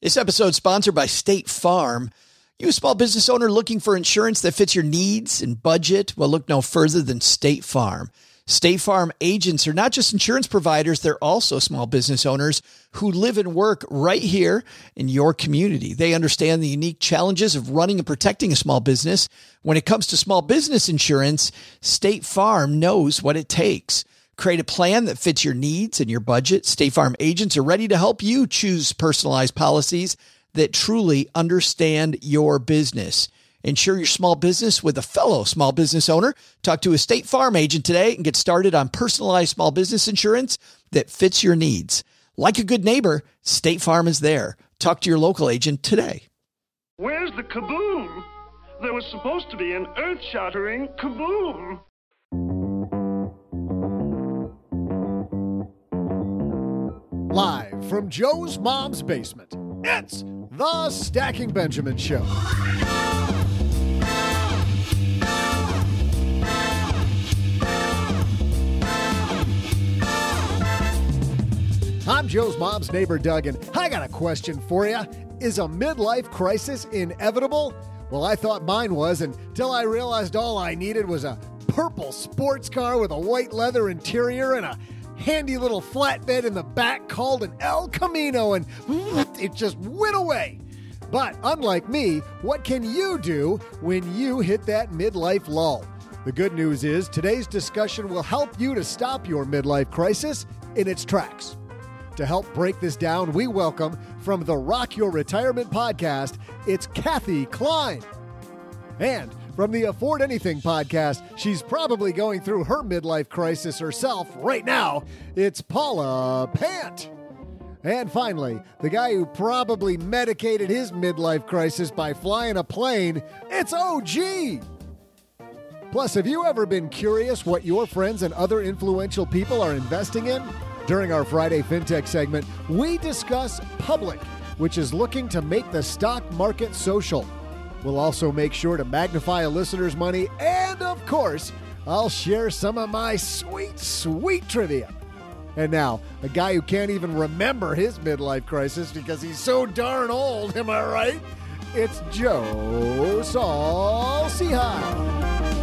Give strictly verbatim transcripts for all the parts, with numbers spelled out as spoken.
This episode is sponsored by State Farm. You a small business owner looking for insurance that fits your needs and budget? Well, look no further than State Farm. State Farm agents are not just insurance providers, they're also small business owners who live and work right here in your community. They understand the unique challenges of running and protecting a small business. When it comes to small business insurance, State Farm knows what it takes. Create a plan that fits your needs and your budget. State Farm agents are ready to help you choose personalized policies that truly understand your business. Insure your small business with a fellow small business owner. Talk to a State Farm agent today and get started on personalized small business insurance that fits your needs. Like a good neighbor, State Farm is there. Talk to your local agent today. Where's the kaboom? There was supposed to be an earth-shattering kaboom. Live from Joe's mom's basement, it's the Stacking Benjamin Show. I'm Joe's mom's neighbor, Doug, and I got a question for you. Is a midlife crisis inevitable? Well, I thought mine was until I realized all I needed was a purple sports car with a white leather interior and a handy little flatbed in the back called an El Camino, and it just went away. But unlike me, what can you do when you hit that midlife lull? The good news is today's discussion will help you to stop your midlife crisis in its tracks. To help break this down, we welcome from the Rock Your Retirement podcast, it's Kathy Klein. And from the Afford Anything podcast, she's probably going through her midlife crisis herself right now. It's Paula Pant. And finally, the guy who probably medicated his midlife crisis by flying a plane, it's O G. Plus, have you ever been curious what your friends and other influential people are investing in? During our Friday FinTech segment, we discuss Public, which is looking to make the stock market social. We'll also make sure to magnify a listener's money, and of course, I'll share some of my sweet, sweet trivia. And now, a guy who can't even remember his midlife crisis because he's so darn old, am I right? It's Joe Saul-Sehy.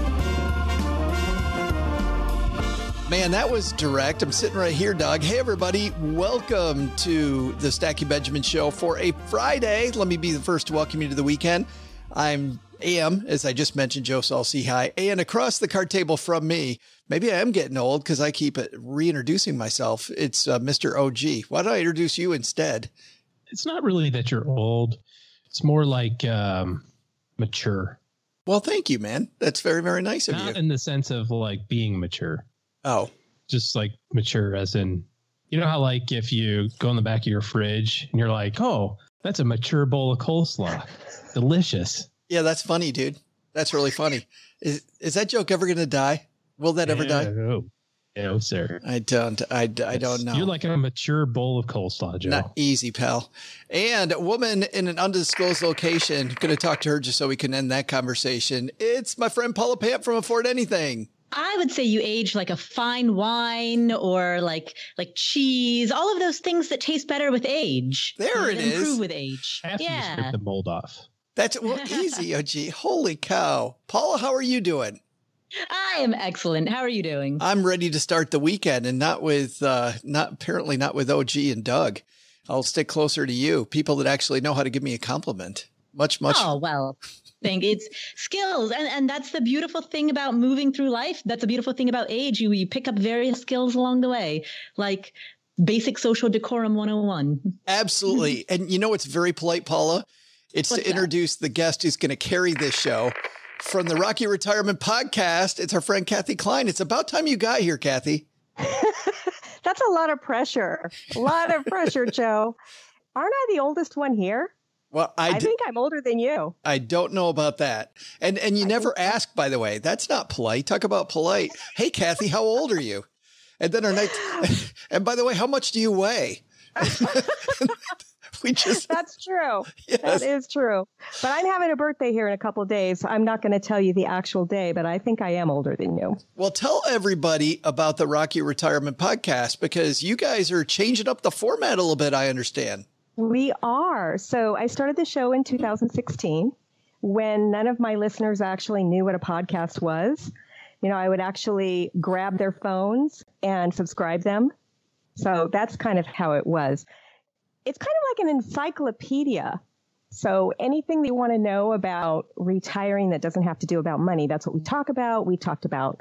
Man, that was direct. I'm sitting right here, Doug. Hey, everybody. Welcome to the Stacking Benjamin Show for a Friday. Let me be the first to welcome you to the weekend. I'm am, as I just mentioned, Joe Saul-Sehy, and across the card table from me, maybe I am getting old because I keep reintroducing myself. It's uh, Mister O G. Why don't I introduce you instead? It's not really that you're old. It's more like um, mature. Well, thank you, man. That's very, very nice of not you. Not in the sense of like being mature. Oh. Just like mature as in, you know how like if you go in the back of your fridge and you're like, oh, that's a mature bowl of coleslaw. Delicious. Yeah, that's funny, dude. That's really funny. Is is that joke ever going to die? Will that ever die? No, no, sir. I don't. I, I don't know. You're like a mature bowl of coleslaw, Joe. Not easy, pal. And a woman in an undisclosed location. Going to talk to her just so we can end that conversation. It's my friend Paula Pant from Afford Anything. I would say you age like a fine wine or like like cheese, all of those things that taste better with age. There it is. Improve with age. After yeah. you scrape the mold off. That's well, easy, O G. Holy cow. Paula, how are you doing? I am excellent. How are you doing? I'm ready to start the weekend, and not with, uh, not apparently not with O G and Doug. I'll stick closer to you, people that actually know how to give me a compliment. Much, much. Oh, well. Think it's skills, and and that's the beautiful thing about moving through life. That's the beautiful thing about age. You you pick up various skills along the way, like basic social decorum one oh one. Absolutely. And you know, it's very polite, Paula. It's What's to introduce that? the guest who's going to carry this show from the Rock Your Retirement podcast. It's our friend Kathy Klein. It's about time you got here, Kathy. That's a lot of pressure. A lot of pressure, Joe. Aren't I the oldest one here? Well, I, I d- think I'm older than you. I don't know about that. And and you I never think so. ask, by the way. That's not polite. Talk about polite. Hey, Kathy, how old are you? And then our next, and by the way, how much do you weigh? We just That's true. Yes. That is true. But I'm having a birthday here in a couple of days. I'm not going to tell you the actual day, but I think I am older than you. Well, tell everybody about the Rock Your Retirement podcast, because you guys are changing up the format a little bit, I understand. We are. So I started the show in two thousand sixteen when none of my listeners actually knew what a podcast was. You know, I would actually grab their phones and subscribe them. So that's kind of how it was. It's kind of like an encyclopedia. So anything they want to know about retiring that doesn't have to do about money, that's what we talk about. We talked about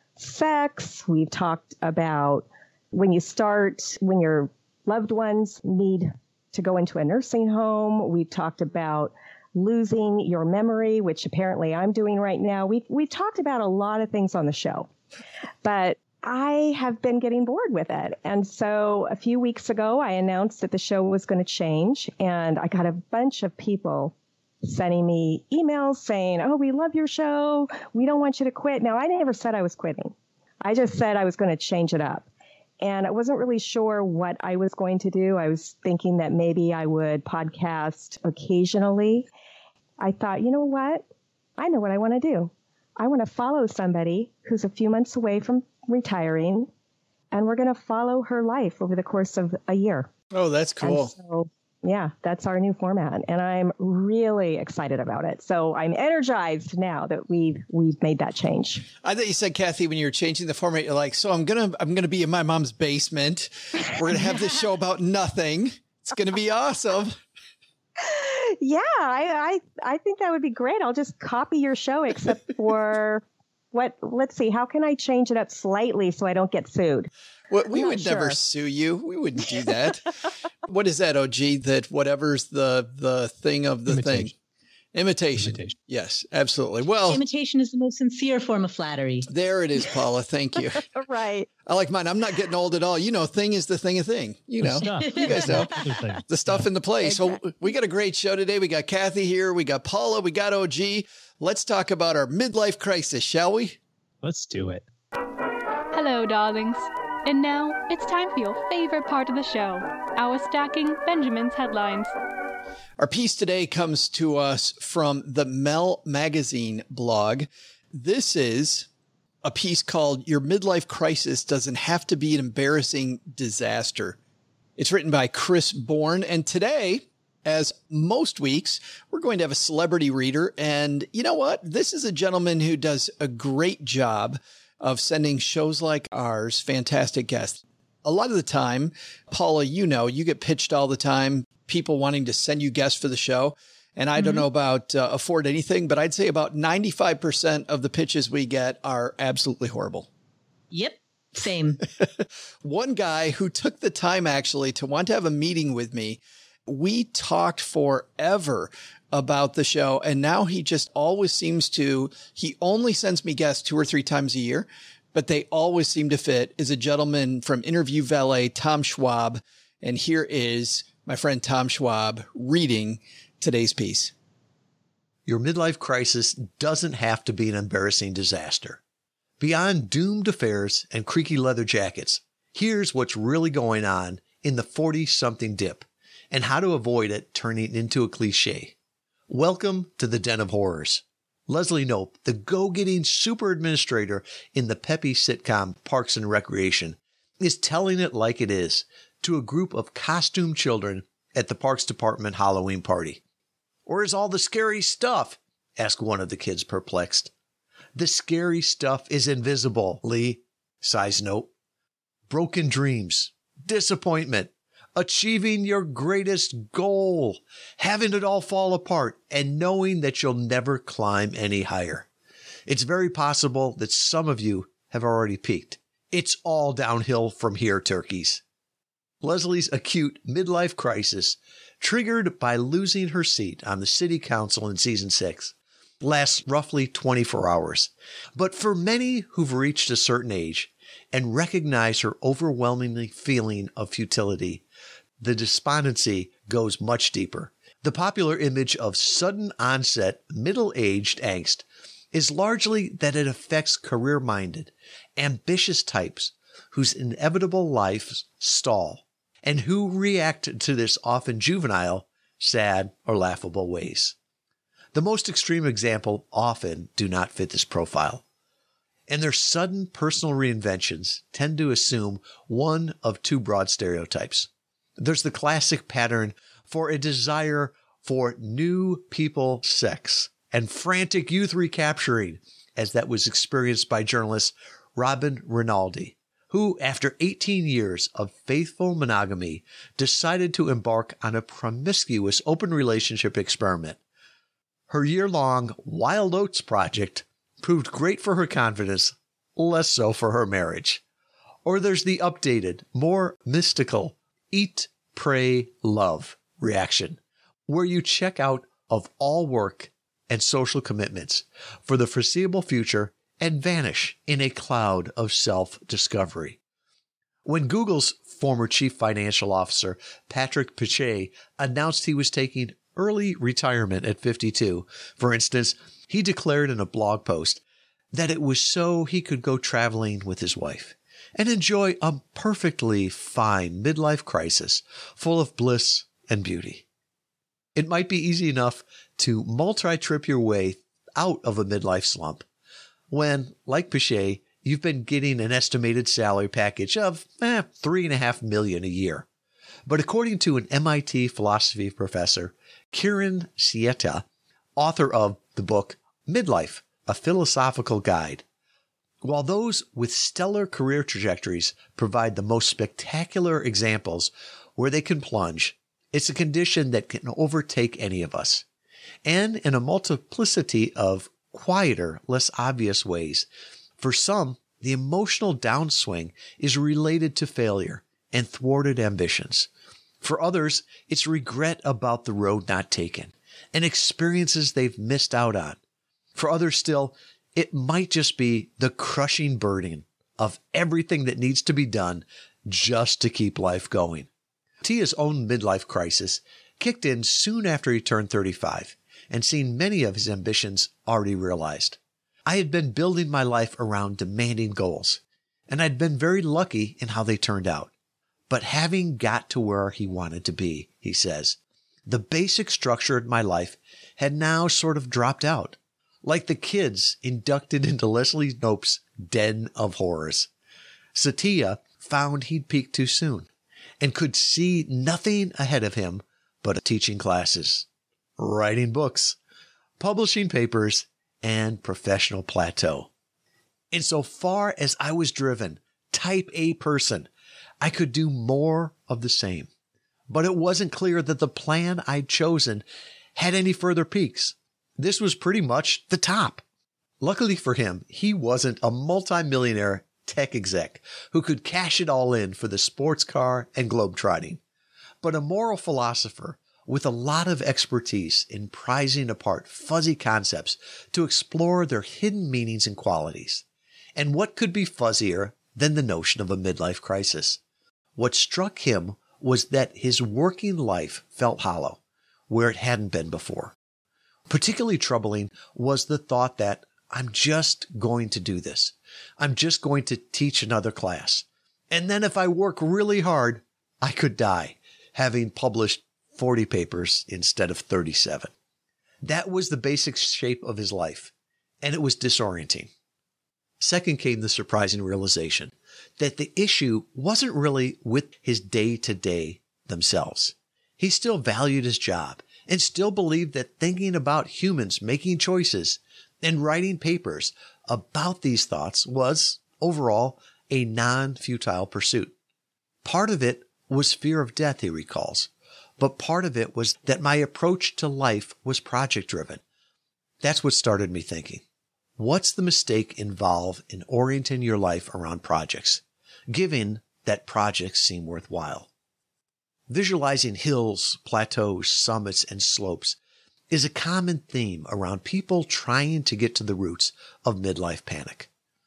sex. We've talked about when you start, when your loved ones need to go into a nursing home. We've talked about losing your memory, which apparently I'm doing right now. We've, we've talked about a lot of things on the show, but I have been getting bored with it. And so a few weeks ago, I announced that the show was going to change, and I got a bunch of people sending me emails saying, oh, we love your show. We don't want you to quit. Now, I never said I was quitting. I just said I was going to change it up. And I wasn't really sure what I was going to do. I was thinking that maybe I would podcast occasionally. I thought, you know what? I know what I want to do. I want to follow somebody who's a few months away from retiring, and we're going to follow her life over the course of a year. Oh, that's cool. And so, yeah, that's our new format, and I'm really excited about it. So I'm energized now that we've we've made that change. I thought you said, Kathy, when you were changing the format, you're like, so I'm gonna I'm gonna be in my mom's basement. We're gonna have this show about nothing. It's gonna be awesome. Yeah, I, I I think that would be great. I'll just copy your show, except for what? Let's see. How can I change it up slightly so I don't get sued? Well, we I'm would sure. never sue you. We wouldn't do that. What is that, O G? That whatever's the the thing of the Imitation. thing. Imitation. Imitation. Yes, absolutely. Well, Imitation is the most sincere form of flattery. there it is, Paula. Thank you. Right. I like mine. I'm not getting old at all. You know, thing is the thing of thing. You know, Stuff. you guys know Other thing. the stuff in the place. Exactly. So we got a great show today. We got Kathy here. We got Paula. We got O G. Let's talk about our midlife crisis, shall we? Let's do it. Hello, darlings. And now it's time for your favorite part of the show, our Stacking Benjamin's headlines. Our piece today comes to us from the Mel Magazine blog. This is a piece called Your Midlife Crisis Doesn't Have to Be an Embarrassing Disaster. It's written by Chris Bourne. And today, as most weeks, we're going to have a celebrity reader. And you know what? This is a gentleman who does a great job of sending shows like ours fantastic guests. A lot of the time, Paula, you know, you get pitched all the time, people wanting to send you guests for the show. And I mm-hmm. don't know about uh, Afford Anything, but I'd say about ninety-five percent of the pitches we get are absolutely horrible. Yep. Same. One guy who took the time actually to want to have a meeting with me, we talked forever about the show. And now he just always seems to, he only sends me guests two or three times a year, but they always seem to fit, is a gentleman from Interview Valet, Tom Schwab. And here is my friend Tom Schwab reading today's piece. Your midlife crisis doesn't have to be an embarrassing disaster. Beyond doomed affairs and creaky leather jackets, here's what's really going on in the forty-something dip and how to avoid it turning into a cliche. Welcome to the Den of Horrors. Leslie Knope, the go-getting super administrator in the peppy sitcom Parks and Recreation, is telling it like it is to a group of costumed children at the Parks Department Halloween party. Where's all the scary stuff? Asked one of the kids, perplexed. The scary stuff is invisible, Lee, sighs Knope. Broken dreams, disappointment, achieving your greatest goal, having it all fall apart, and knowing that you'll never climb any higher. It's very possible that some of you have already peaked. It's all downhill from here, turkeys. Leslie's acute midlife crisis, triggered by losing her seat on the city council in season six, lasts roughly twenty-four hours. But for many who've reached a certain age and recognize her overwhelmingly feeling of futility, the despondency goes much deeper. The popular image of sudden onset middle-aged angst is largely that it affects career-minded, ambitious types whose inevitable lives stall and who react to this often juvenile, sad, or laughable ways. The most extreme example often do not fit this profile, and their sudden personal reinventions tend to assume one of two broad stereotypes. There's the classic pattern for a desire for new people sex and frantic youth recapturing, as that was experienced by journalist Robin Rinaldi, who, after eighteen years of faithful monogamy, decided to embark on a promiscuous open relationship experiment. Her year-long Wild Oats project proved great for her confidence, less so for her marriage. Or there's the updated, more mystical Eat, Pray, Love reaction, where you check out of all work and social commitments for the foreseeable future and vanish in a cloud of self-discovery. When Google's former chief financial officer, Patrick Pichette, announced he was taking early retirement at fifty-two, for instance, he declared in a blog post that it was so he could go traveling with his wife and enjoy a perfectly fine midlife crisis full of bliss and beauty. It might be easy enough to multi-trip your way out of a midlife slump when, like Pichette, you've been getting an estimated salary package of eh, three and a half million a year. But according to an M I T philosophy professor, Kiran Sieta, author of the book Midlife, A Philosophical Guide, while those with stellar career trajectories provide the most spectacular examples where they can plunge, it's a condition that can overtake any of us. And in a multiplicity of quieter, less obvious ways, for some, the emotional downswing is related to failure and thwarted ambitions. For others, it's regret about the road not taken and experiences they've missed out on. For others still, it might just be the crushing burden of everything that needs to be done just to keep life going. Tia's own midlife crisis kicked in soon after he turned thirty-five and seen many of his ambitions already realized. I had been building my life around demanding goals, and I'd been very lucky in how they turned out. But having got to where he wanted to be, he says, the basic structure of my life had now sort of dropped out, like the kids inducted into Leslie Knope's Den of Horrors. Satia found he'd peaked too soon and could see nothing ahead of him but teaching classes, writing books, publishing papers, and professional plateau. Insofar as I was driven, type A person, I could do more of the same. But it wasn't clear that the plan I'd chosen had any further peaks. This was pretty much the top. Luckily for him, he wasn't a multimillionaire tech exec who could cash it all in for the sports car and globetrotting, but a moral philosopher with a lot of expertise in prizing apart fuzzy concepts to explore their hidden meanings and qualities. And what could be fuzzier than the notion of a midlife crisis? What struck him was that his working life felt hollow, where it hadn't been before. Particularly troubling was the thought that I'm just going to do this. I'm just going to teach another class. And then if I work really hard, I could die, having published forty papers instead of thirty-seven. That was the basic shape of his life, and it was disorienting. Second came the surprising realization that the issue wasn't really with his day-to-day themselves. He still valued his job and still believed that thinking about humans making choices and writing papers about these thoughts was, overall, a non-futile pursuit. Part of it was fear of death, he recalls, but part of it was that my approach to life was project-driven. That's what started me thinking. What's the mistake involved in orienting your life around projects, given that projects seem worthwhile? Visualizing hills, plateaus, summits, and slopes is a common theme around people trying to get to the roots of midlife panic.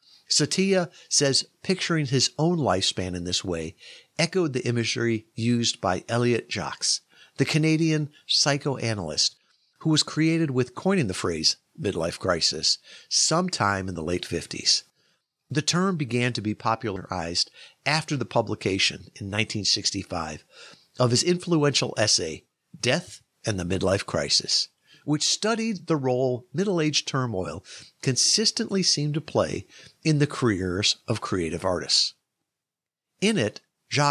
Satia says picturing his own lifespan in this way echoed the imagery used by Elliot Jacques, the Canadian psychoanalyst who was created with coining the phrase midlife crisis sometime in the late fifties. The term began to be popularized after the publication in nineteen sixty-five of his influential essay, Death and the Midlife Crisis, which studied the role middle-age turmoil consistently seemed to play in the careers of creative artists. In it, Jacques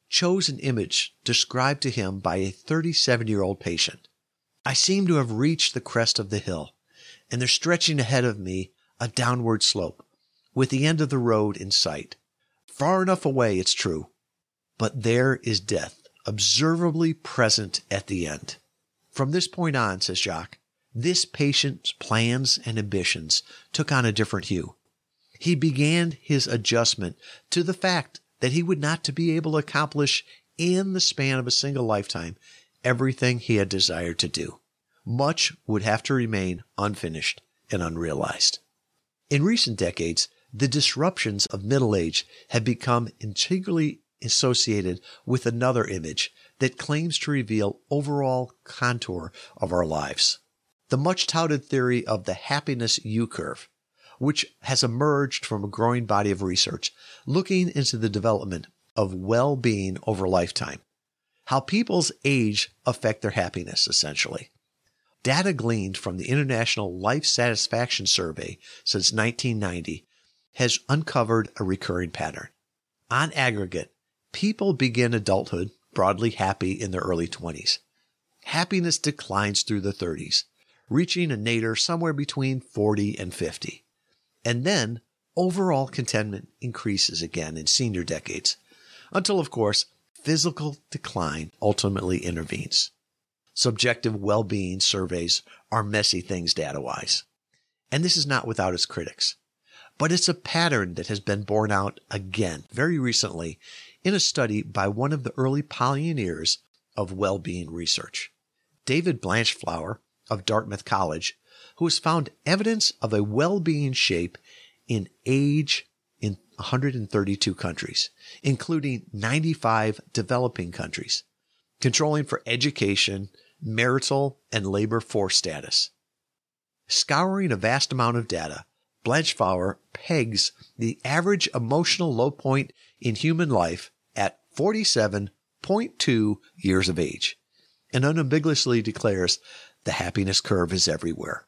chose an image described to him by a thirty-seven-year-old patient. I seem to have reached the crest of the hill, and there's stretching ahead of me a downward slope, with the end of the road in sight. Far enough away, it's true, but there is death, observably present at the end. From this point on, says Jacques, this patient's plans and ambitions took on a different hue. He began his adjustment to the fact that he would not to be able to accomplish in the span of a single lifetime everything he had desired to do. Much would have to remain unfinished and unrealized. In recent decades, the disruptions of middle age have become integrally associated with another image that claims to reveal overall contour of our lives. The much-touted theory of the happiness U-curve, which has emerged from a growing body of research looking into the development of well-being over lifetime, how people's age affect their happiness, essentially. Data gleaned from the International Life Satisfaction Survey since nineteen ninety has uncovered a recurring pattern. On aggregate, people begin adulthood broadly happy in their early twenties. Happiness declines through the thirties, reaching a nadir somewhere between forty and fifty. And then overall contentment increases again in senior decades, until, of course, physical decline ultimately intervenes. Subjective well-being surveys are messy things data-wise, and this is not without its critics. But it's a pattern that has been borne out again very recently in a study by one of the early pioneers of well-being research, David Blanchflower of Dartmouth College, who has found evidence of a well-being shape in age in one hundred thirty-two countries, including ninety-five developing countries, controlling for education, marital, and labor force status. Scouring a vast amount of data, Blanchflower pegs the average emotional low point in human life at forty-seven point two years of age, and unambiguously declares the happiness curve is everywhere.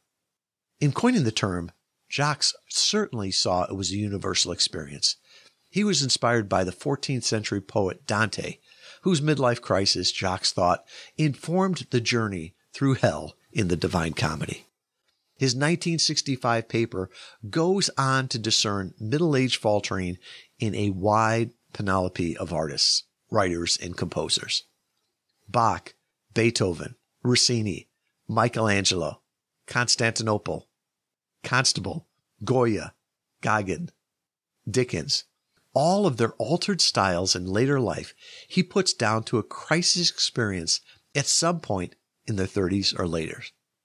In coining the term, Jacques certainly saw it was a universal experience. He was inspired by the fourteenth century poet Dante, whose midlife crisis Jacques thought informed the journey through hell in the Divine Comedy. His nineteen sixty-five paper goes on to discern middle-age faltering in a wide panoply of artists, writers, and composers. Bach, Beethoven, Rossini, Michelangelo, Constantinople, Constable, Goya, Gauguin, Dickens, all of their altered styles in later life he puts down to a crisis experience at some point in their thirties or later.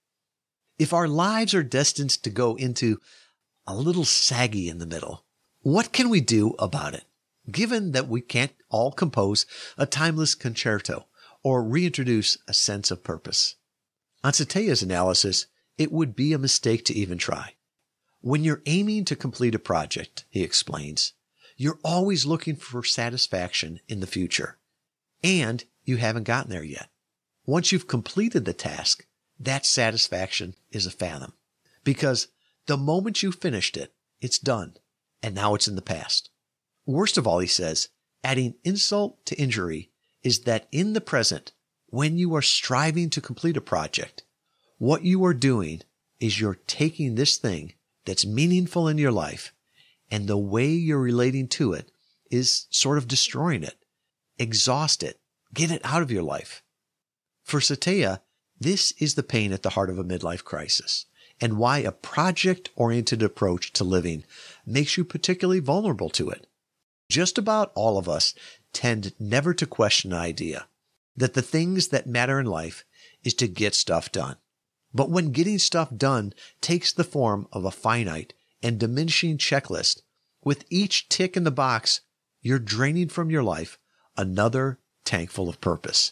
If our lives are destined to go into a little saggy in the middle, what can we do about it, given that we can't all compose a timeless concerto or reintroduce a sense of purpose? On Satea's analysis, it would be a mistake to even try. When you're aiming to complete a project, he explains, you're always looking for satisfaction in the future, and you haven't gotten there yet. Once you've completed the task, that satisfaction is a fathom, because the moment you finished it, it's done, and now it's in the past. Worst of all, he says, adding insult to injury is that in the present, when you are striving to complete a project, what you are doing is you're taking this thing that's meaningful in your life, and the way you're relating to it is sort of destroying it. Exhaust it. Get it out of your life. For Satea, this is the pain at the heart of a midlife crisis, and why a project-oriented approach to living makes you particularly vulnerable to it. Just about all of us tend never to question the idea that the things that matter in life is to get stuff done. But when getting stuff done takes the form of a finite and diminishing checklist, with each tick in the box, you're draining from your life another tank full of purpose.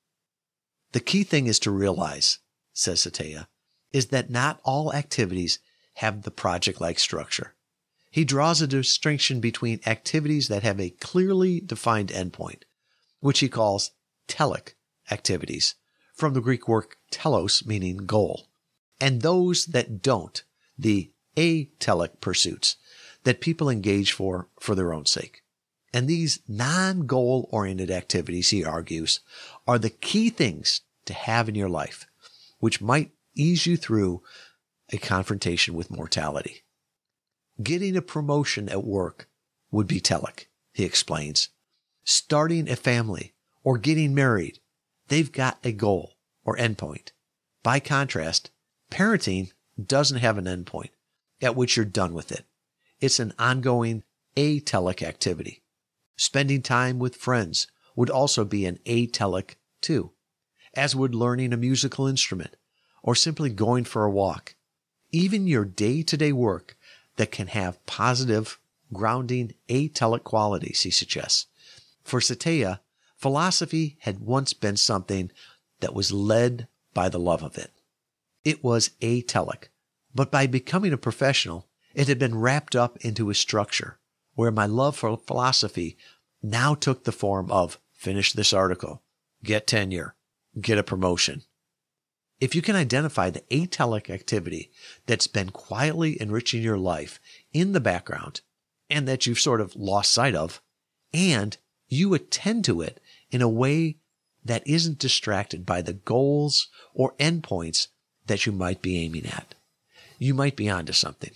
The key thing is to realize, says Satea, is that not all activities have the project-like structure. He draws a distinction between activities that have a clearly defined endpoint, which he calls telic activities, from the Greek word telos, meaning goal, and those that don't, the atelic pursuits that people engage for for their own sake. And these non-goal oriented activities, he argues, are the key things to have in your life, which might ease you through a confrontation with mortality. Getting a promotion at work would be telic, he explains. Starting a family or getting married, they've got a goal or endpoint. By contrast, parenting doesn't have an endpoint at which you're done with it. It's an ongoing atelic activity. Spending time with friends would also be an atelic too, as would learning a musical instrument or simply going for a walk. Even your day-to-day work that can have positive, grounding atelic qualities, he suggests. For Satya, philosophy had once been something that was led by the love of it. It was atelic, but by becoming a professional, it had been wrapped up into a structure where my love for philosophy now took the form of finish this article, get tenure, get a promotion. If you can identify the atelic activity that's been quietly enriching your life in the background and that you've sort of lost sight of, and you attend to it in a way that isn't distracted by the goals or endpoints that you might be aiming at, you might be onto something.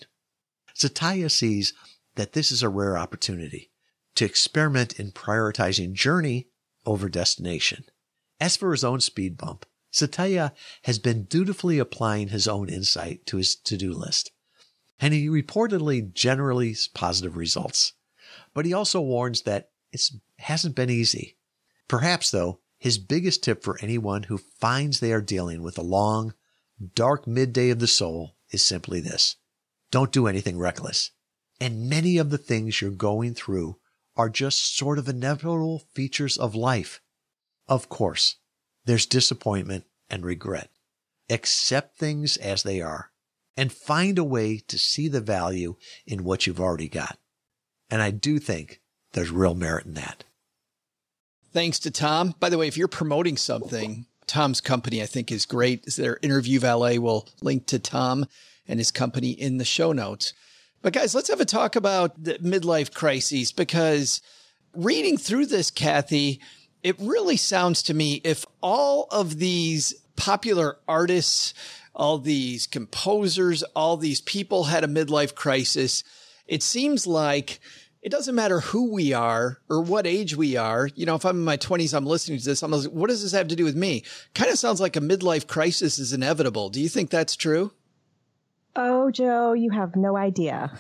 Satya sees that this is a rare opportunity to experiment in prioritizing journey over destination. As for his own speed bump, Satya has been dutifully applying his own insight to his to-do list, and he reportedly generally positive results. But he also warns that it hasn't been easy. Perhaps, though, his biggest tip for anyone who finds they are dealing with a long, dark midday of the soul is simply this. Don't do anything reckless. And many of the things you're going through are just sort of inevitable features of life. Of course, there's disappointment and regret. Accept things as they are and find a way to see the value in what you've already got. And I do think there's real merit in that. Thanks to Tom. By the way, if you're promoting something, Tom's company, I think, is great. Their Interview Valet will link to Tom and his company in the show notes. But guys, let's have a talk about the midlife crises, because reading through this, Kathy, it really sounds to me if all of these popular artists, all these composers, all these people had a midlife crisis, it seems like it doesn't matter who we are or what age we are. You know, if I'm in my twenties, I'm listening to this, I'm like, what does this have to do with me? Kind of sounds like a midlife crisis is inevitable. Do you think that's true? Oh, Joe, you have no idea.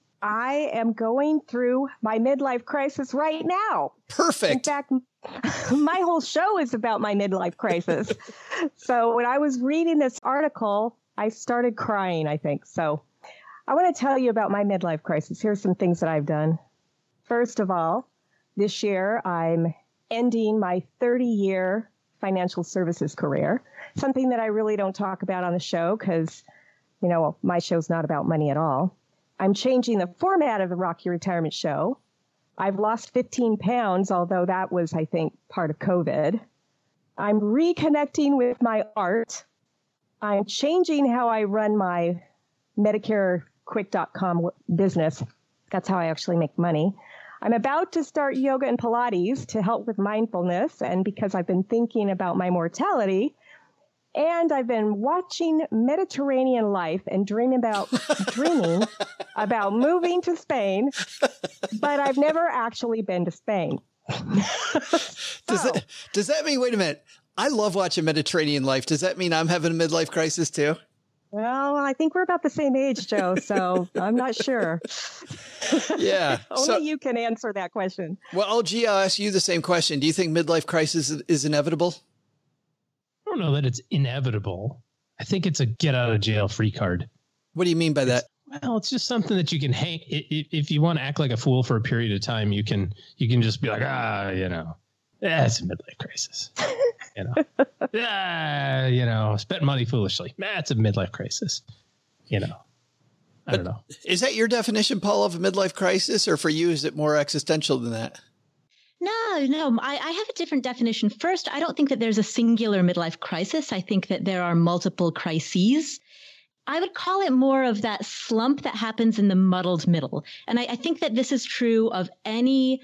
I am going through my midlife crisis right now. Perfect. In fact, my whole show is about my midlife crisis. So when I was reading this article, I started crying, I think. So I want to tell you about my midlife crisis. Here's some things that I've done. First of all, this year I'm ending my thirty-year financial services career, something that I really don't talk about on the show because, you know, my show's not about money at all. I'm changing the format of the Rock Your Retirement Show. I've lost fifteen pounds, although that was, I think, part of COVID. I'm reconnecting with my art. I'm changing how I run my Medicare Quick dot com business. That's how I actually make money. I'm about to start yoga and Pilates to help with mindfulness, and because I've been thinking about my mortality. And I've been watching Mediterranean Life and dreaming about dreaming about moving to Spain, but I've never actually been to Spain. does that does that mean? Wait a minute. I love watching Mediterranean Life. Does that mean I'm having a midlife crisis too? Well, I think we're about the same age, Joe. So I'm not sure. Yeah, only so, you can answer that question. Well, L G, I'll ask you the same question. Do you think midlife crisis is, is inevitable? I don't know that it's inevitable. I think it's a get out of jail free card. What do you mean by that? It's, well, it's just something that you can hang. If, if you want to act like a fool for a period of time, you can you can just be like, ah, you know, yeah, it's a midlife crisis. You know, yeah, you know, spent money foolishly. Nah, it's a midlife crisis. You know, I but don't know. Is that your definition, Paul, of a midlife crisis, or for you, is it more existential than that? No, no, I, I have a different definition. First, I don't think that there's a singular midlife crisis. I think that there are multiple crises. I would call it more of that slump that happens in the muddled middle. And I, I think that this is true of any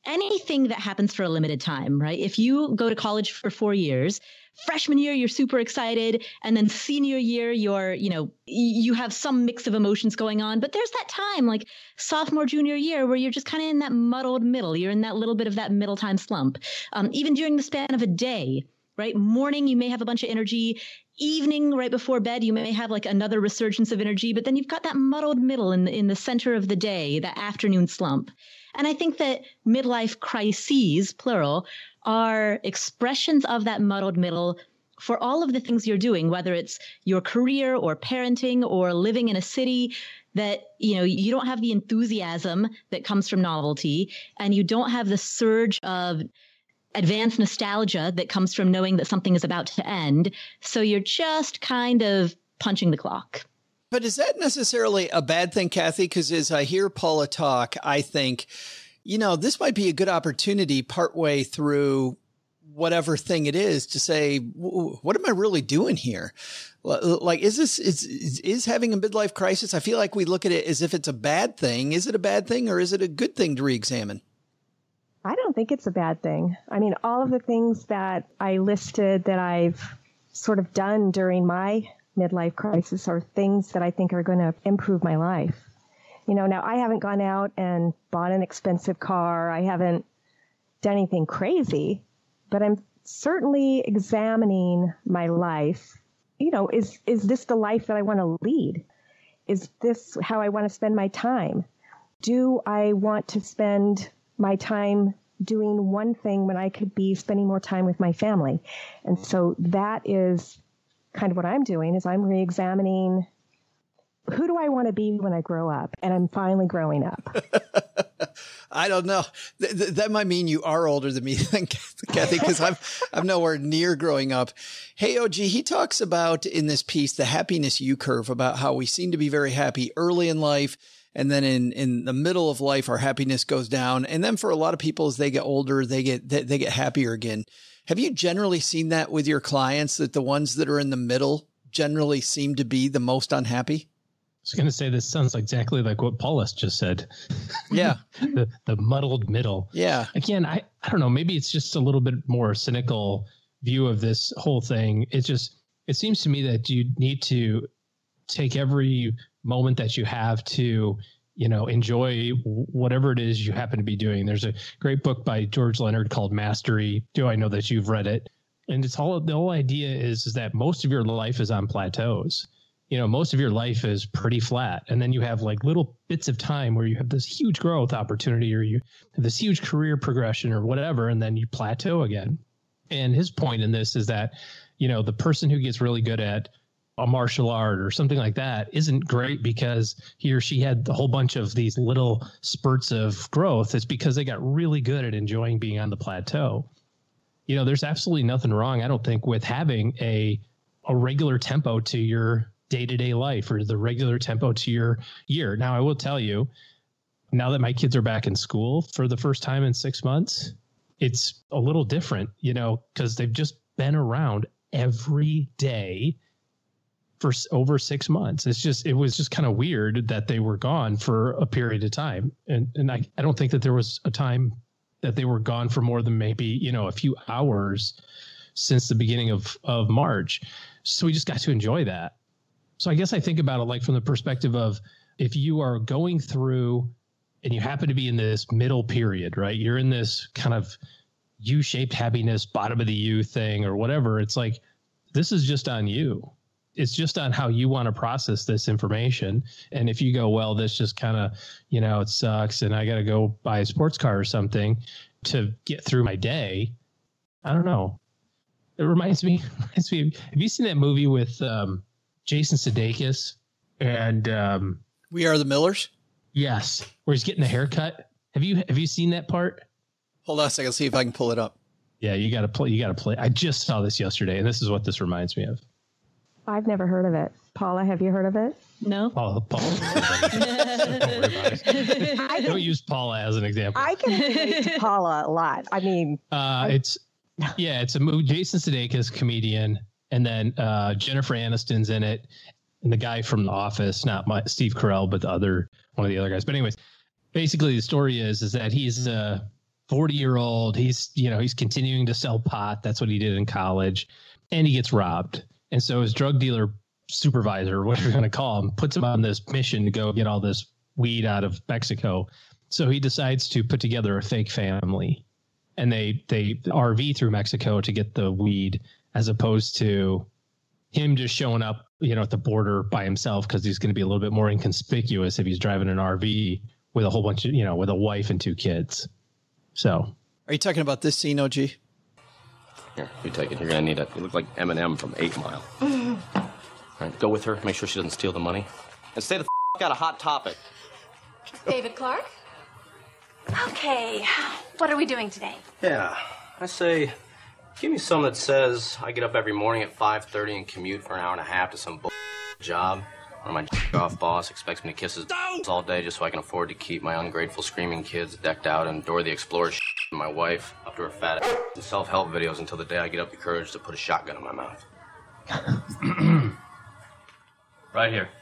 anything that happens for a limited time, right? If you go to college for four years, freshman year, you're super excited. And then senior year, you're, you know, you have some mix of emotions going on. But there's that time like sophomore, junior year where you're just kind of in that muddled middle. You're in that little bit of that middle time slump. Um, even during the span of a day, right? Morning, you may have a bunch of energy. Evening, right before bed, you may have like another resurgence of energy. But then you've got that muddled middle in the, in the center of the day, that afternoon slump. And I think that midlife crises, plural, are expressions of that muddled middle for all of the things you're doing, whether it's your career or parenting or living in a city that, you know, you don't have the enthusiasm that comes from novelty, and you don't have the surge of advanced nostalgia that comes from knowing that something is about to end. So you're just kind of punching the clock. But is that necessarily a bad thing, Kathy? Because as I hear Paula talk, I think, you know, this might be a good opportunity partway through whatever thing it is to say, what am I really doing here? Like, is this, is, is having a midlife crisis? I feel like we look at it as if it's a bad thing. Is it a bad thing, or is it a good thing to reexamine? I don't think it's a bad thing. I mean, all of the things that I listed that I've sort of done during my midlife crisis are things that I think are going to improve my life. You know, now I haven't gone out and bought an expensive car. I haven't done anything crazy, but I'm certainly examining my life. You know, is, is this the life that I want to lead? Is this how I want to spend my time? Do I want to spend my time doing one thing when I could be spending more time with my family? And so that is kind of what I'm doing, is I'm re-examining, who do I want to be when I grow up? And I'm finally growing up. I don't know. Th- th- that might mean you are older than me, Kathy, because I'm, I'm nowhere near growing up. Hey, O G, he talks about in this piece, the happiness U curve, about how we seem to be very happy early in life. And then in, in the middle of life, our happiness goes down. And then for a lot of people, as they get older, they get, they, they get happier again. Have you generally seen that with your clients, that the ones that are in the middle generally seem to be the most unhappy? I was going to say, this sounds exactly like what Paulus just said. Yeah. the, the muddled middle. Yeah. Again, I, I don't know, maybe it's just a little bit more cynical view of this whole thing. It's just, it seems to me that you need to take every moment that you have to, you know, enjoy whatever it is you happen to be doing. There's a great book by George Leonard called Mastery. Do I know that you've read it? And it's all, the whole idea is, is that most of your life is on plateaus. You know, most of your life is pretty flat. And then you have like little bits of time where you have this huge growth opportunity, or you have this huge career progression or whatever, and then you plateau again. And his point in this is that, you know, the person who gets really good at a martial art or something like that isn't great because he or she had a whole bunch of these little spurts of growth. It's because they got really good at enjoying being on the plateau. You know, there's absolutely nothing wrong, I don't think, with having a a regular tempo to your day-to-day life, or the regular tempo to your year. Now, I will tell you, now that my kids are back in school for the first time in six months, it's a little different, you know, because they've just been around every day for over six months. It's just, it was just kind of weird that they were gone for a period of time. And and I, I don't think that there was a time that they were gone for more than maybe, you know, a few hours since the beginning of, of March. So we just got to enjoy that. So I guess I think about it like from the perspective of, if you are going through and you happen to be in this middle period, right? You're in this kind of U-shaped happiness, bottom of the U thing or whatever. It's like, this is just on you. It's just on how you want to process this information. And if you go, well, this just kind of, you know, it sucks and I got to go buy a sports car or something to get through my day. I don't know. It reminds me, reminds me have you seen that movie with um, Jason Sudeikis and um, We Are the Millers? Yes. Where he's getting a haircut. Have you, have you seen that part? Hold on a second. See if I can pull it up. Yeah, you got to play. You got to play. I just saw this yesterday, and this is what this reminds me of. I've never heard of it. Paula, have you heard of it? No. Paula, Paula. Don't worry about it. I don't use Paula as an example. I can relate to Paula a lot. I mean, uh, I, it's yeah, it's a movie. Jason Sudeikis, comedian, and then uh, Jennifer Aniston's in it, and the guy from The Office, not my, Steve Carell, but the other one of the other guys. But anyways, basically the story is is that he's uh, forty year old. He's, you know, he's continuing to sell pot. That's what he did in college. And he gets robbed. And so his drug dealer supervisor, whatever you're going to call him, puts him on this mission to go get all this weed out of Mexico. So he decides to put together a fake family, and they, they R V through Mexico to get the weed, as opposed to him just showing up, you know, at the border by himself, because he's going to be a little bit more inconspicuous if he's driving an R V with a whole bunch of, you know, with a wife and two kids. So are you talking about this scene, O G? Here, you take it. You're going to need it. You look like Eminem from eight mile. All right, go with her. Make sure she doesn't steal the money. And stay the f*** out of Hot Topic. David Clark? Okay, what are we doing today? Yeah, I say, give me some that says I get up every morning at five thirty and commute for an hour and a half to some bull job, or my off boss expects me to kiss his all day just so I can afford to keep my ungrateful screaming kids decked out and Dora the Explorer and my wife up to her fat ass and self-help videos until the day I get up the courage to put a shotgun in my mouth. Right here.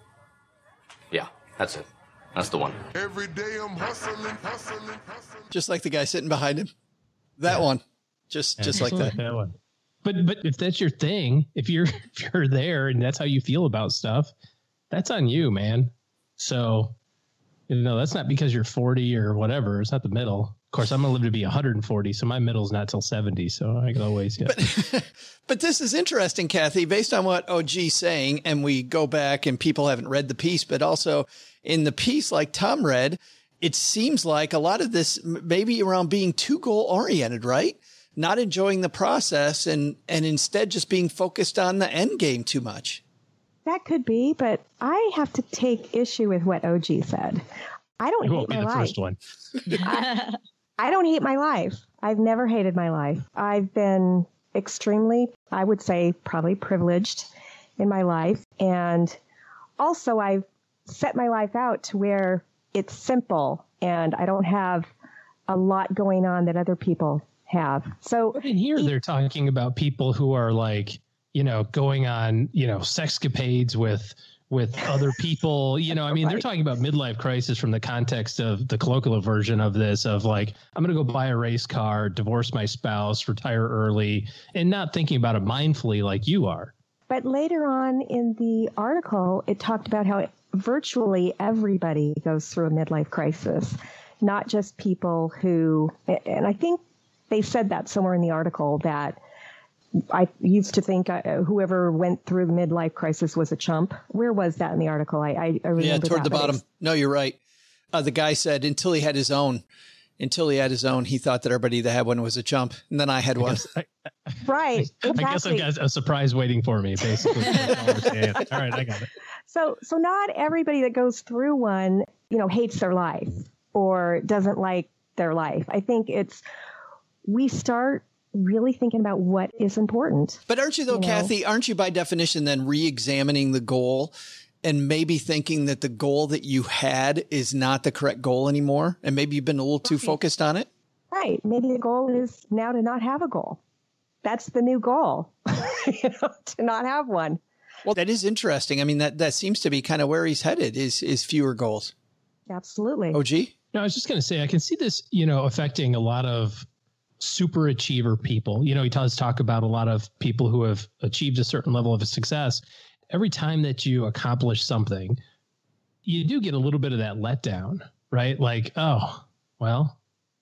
Yeah, that's it. That's the one. Every day I'm hustling, hustling, hustling. Just like the guy sitting behind him. That yeah. one. Just yeah, just like that. that one. But but if that's your thing, if you're if you're there and that's how you feel about stuff, that's on you, man. So, you know, that's not because you're forty or whatever. It's not the middle. Of course, I'm gonna live to be one hundred forty, so my middle's not till seventy. So I can always. Yeah. But, but this is interesting, Kathy. Based on what O G's saying, and we go back and people haven't read the piece, but also in the piece, like Tom read, it seems like a lot of this maybe around being too goal oriented, right? Not enjoying the process and, and instead just being focused on the end game too much. That could be, but I have to take issue with what O G said. I don't you hate won't my be the life. First one. I, I don't hate my life. I've never hated my life. I've been extremely, I would say, probably privileged in my life. And also I've set my life out to where it's simple and I don't have a lot going on that other people have. So in here, they're talking about people who are like, you know, going on, you know, sexcapades with with other people, you know, I mean, right. They're talking about midlife crisis from the context of the colloquial version of this, of like, I'm going to go buy a race car, divorce my spouse, retire early, and not thinking about it mindfully like you are. But later on in the article, it talked about how it, virtually everybody goes through a midlife crisis, not just people who, and I think they said that somewhere in the article, that I used to think uh, whoever went through the midlife crisis was a chump. Where was that in the article? I, I, I remember Yeah, toward that, the bottom. No, you're right. Uh, the guy said until he had his own, until he had his own, he thought that everybody that had one was a chump. And then I had one. I, I, right. Exactly. I guess I've got a surprise waiting for me, basically. All right, I got it. So, so not everybody that goes through one, you know, hates their life or doesn't like their life. I think it's, we start really thinking about what is important. But aren't you though, you Kathy, know? Aren't you by definition then re-examining the goal and maybe thinking that the goal that you had is not the correct goal anymore? And maybe you've been a little too right. focused on it? Right. Maybe the goal is now to not have a goal. That's the new goal, you know, to not have one. Well, that is interesting. I mean, that, that seems to be kind of where he's headed is, is fewer goals. Absolutely. O G? No, I was just going to say, I can see this, you know, affecting a lot of super achiever people. You know, he does talk about a lot of people who have achieved a certain level of success. Every time that you accomplish something, you do get a little bit of that letdown, right? Like, oh, well,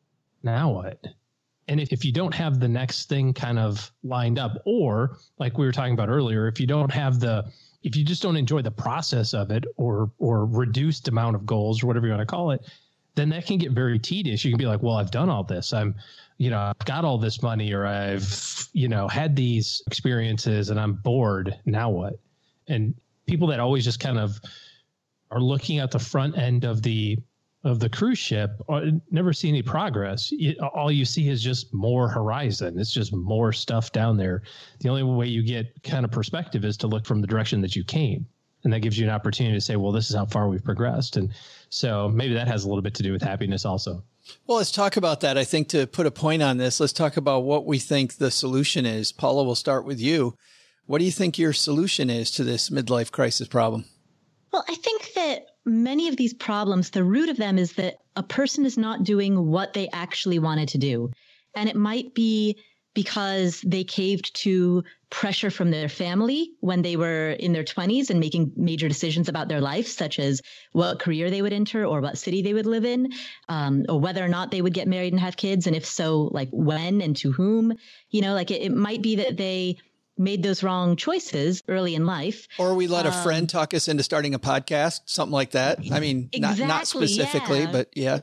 now what? And if, if you don't have the next thing kind of lined up, or like we were talking about earlier, if you don't have the, if you just don't enjoy the process of it, or or reduced amount of goals or whatever you want to call it, then that can get very tedious. You can be like, well, I've done all this. I'm, you know, I've got all this money, or I've, you know, had these experiences and I'm bored. Now what? And people that always just kind of are looking at the front end of the of the cruise ship or never see any progress. It, all you see is just more horizon. It's just more stuff down there. The only way you get kind of perspective is to look from the direction that you came. And that gives you an opportunity to say, well, this is how far we've progressed. And so maybe that has a little bit to do with happiness also. Well, let's talk about that. I think to put a point on this, let's talk about what we think the solution is. Paula, we'll start with you. What do you think your solution is to this midlife crisis problem? Well, I think that many of these problems, the root of them is that a person is not doing what they actually wanted to do. And it might be because they caved to pressure from their family when they were in their twenties and making major decisions about their life, such as what career they would enter or what city they would live in, um, or whether or not they would get married and have kids. And if so, like when and to whom, you know, like it, it might be that they made those wrong choices early in life. Or we let a um, friend talk us into starting a podcast, something like that. I mean, exactly, not, not specifically, yeah. but yeah.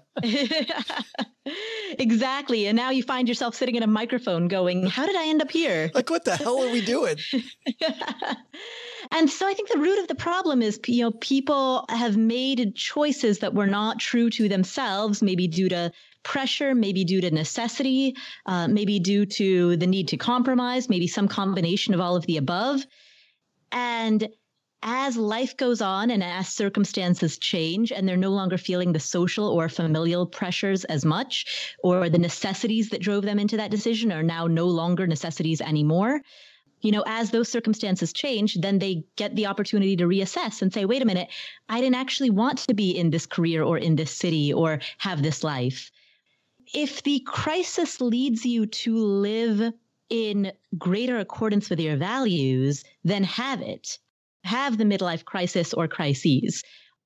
Exactly. And now you find yourself sitting in a microphone going, how did I end up here? Like, what the hell are we doing? And so I think the root of the problem is, you know, people have made choices that were not true to themselves, maybe due to pressure, maybe due to necessity, uh, maybe due to the need to compromise, maybe some combination of all of the above. And as life goes on and as circumstances change and they're no longer feeling the social or familial pressures as much, or the necessities that drove them into that decision are now no longer necessities anymore, you know, as those circumstances change, then they get the opportunity to reassess and say, wait a minute, I didn't actually want to be in this career or in this city or have this life. If the crisis leads you to live in greater accordance with your values, then have it. Have the midlife crisis or crises.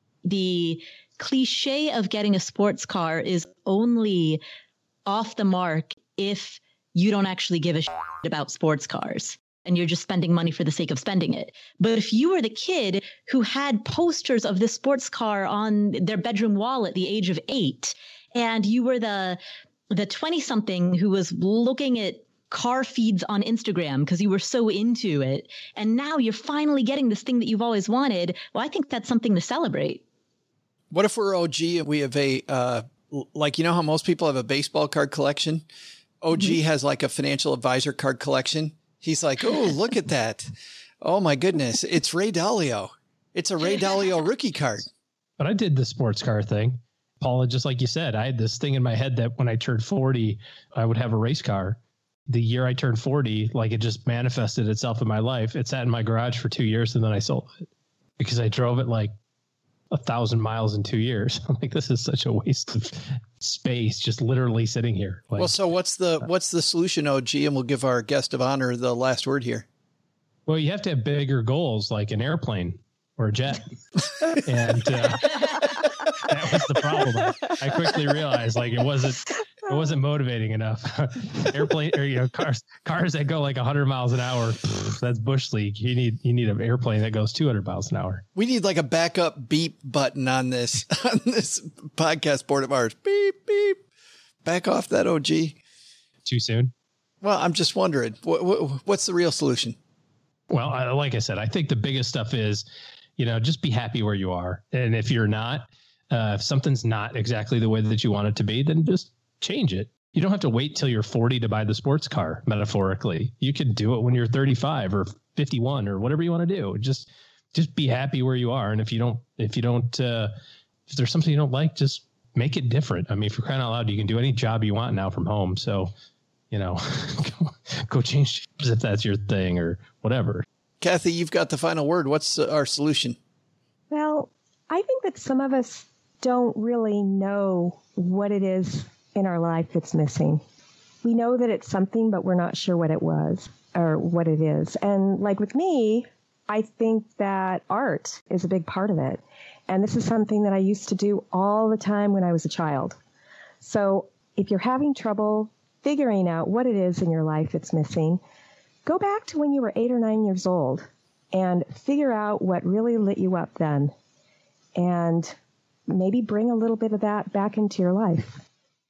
The cliche of getting a sports car is only off the mark if you don't actually give a shit about sports cars and you're just spending money for the sake of spending it. But if you were the kid who had posters of this sports car on their bedroom wall at the age of eight, and you were the the twenty-something who was looking at car feeds on Instagram because you were so into it, and now you're finally getting this thing that you've always wanted, well, I think that's something to celebrate. What if we're O G and we have a, uh, like, you know how most people have a baseball card collection? O G mm-hmm. has like a financial advisor card collection. He's like, oh, look at that. Oh, my goodness. It's Ray Dalio. It's a Ray Dalio rookie card. But I did the sports car thing. Paula, just like you said, I had this thing in my head that when I turned forty, I would have a race car. The year I turned forty, like it just manifested itself in my life. It sat in my garage for two years and then I sold it because I drove it like a thousand miles in two years. I'm like, this is such a waste of space, just literally sitting here. Like, well, so what's the what's the solution, O G? And we'll give our guest of honor the last word here. Well, you have to have bigger goals, like an airplane or a jet. and uh, that was the problem. I quickly realized like it wasn't it wasn't motivating enough. Airplane or you know cars cars that go like one hundred miles an hour, pff, that's bush league. You need you need an airplane that goes two hundred miles an hour. We need like a backup beep button on this on this podcast board of ours. Beep beep. Back off that, O G. Too soon? Well, I'm just wondering what, what what's the real solution? Well, I, like I said, I think the biggest stuff is, you know, just be happy where you are. And if you're not, uh, if something's not exactly the way that you want it to be, then just change it. You don't have to wait till you're forty to buy the sports car, metaphorically. You can do it when you're thirty-five or fifty-one or whatever you want to do. Just, just be happy where you are. And if you don't, if you don't, uh, if there's something you don't like, just make it different. I mean, if you're crying out loud, you can do any job you want now from home. So, you know, go, go change jobs if that's your thing or whatever. Kathy, you've got the final word. What's our solution? Well, I think that some of us don't really know what it is in our life that's missing. We know that it's something, but we're not sure what it was or what it is. And like with me, I think that art is a big part of it. And this is something that I used to do all the time when I was a child. So if you're having trouble figuring out what it is in your life that's missing, go back to when you were eight or nine years old and figure out what really lit you up then. And maybe bring a little bit of that back into your life.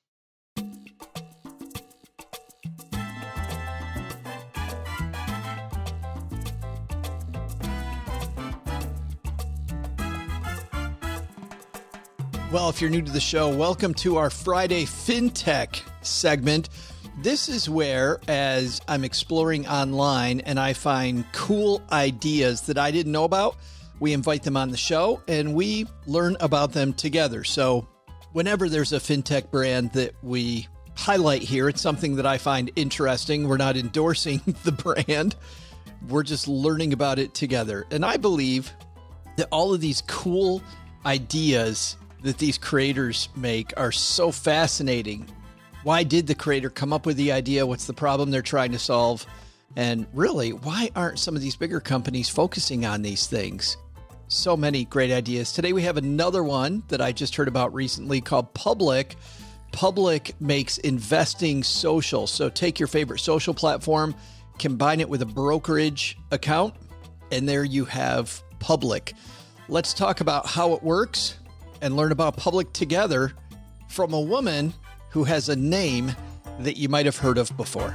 Well, if you're new to the show, welcome to our Friday FinTech segment. This is where, as I'm exploring online and I find cool ideas that I didn't know about, we invite them on the show and we learn about them together. So whenever there's a FinTech brand that we highlight here, it's something that I find interesting. We're not endorsing the brand. We're just learning about it together. And I believe that all of these cool ideas that these creators make are so fascinating. Why did the creator come up with the idea? What's the problem they're trying to solve? And really, why aren't some of these bigger companies focusing on these things? So many great ideas. Today we have another one that I just heard about recently called Public. Public makes investing social. So take your favorite social platform, combine it with a brokerage account, and there you have Public. Let's talk about how it works and learn about Public together from a woman who has a name that you might have heard of before.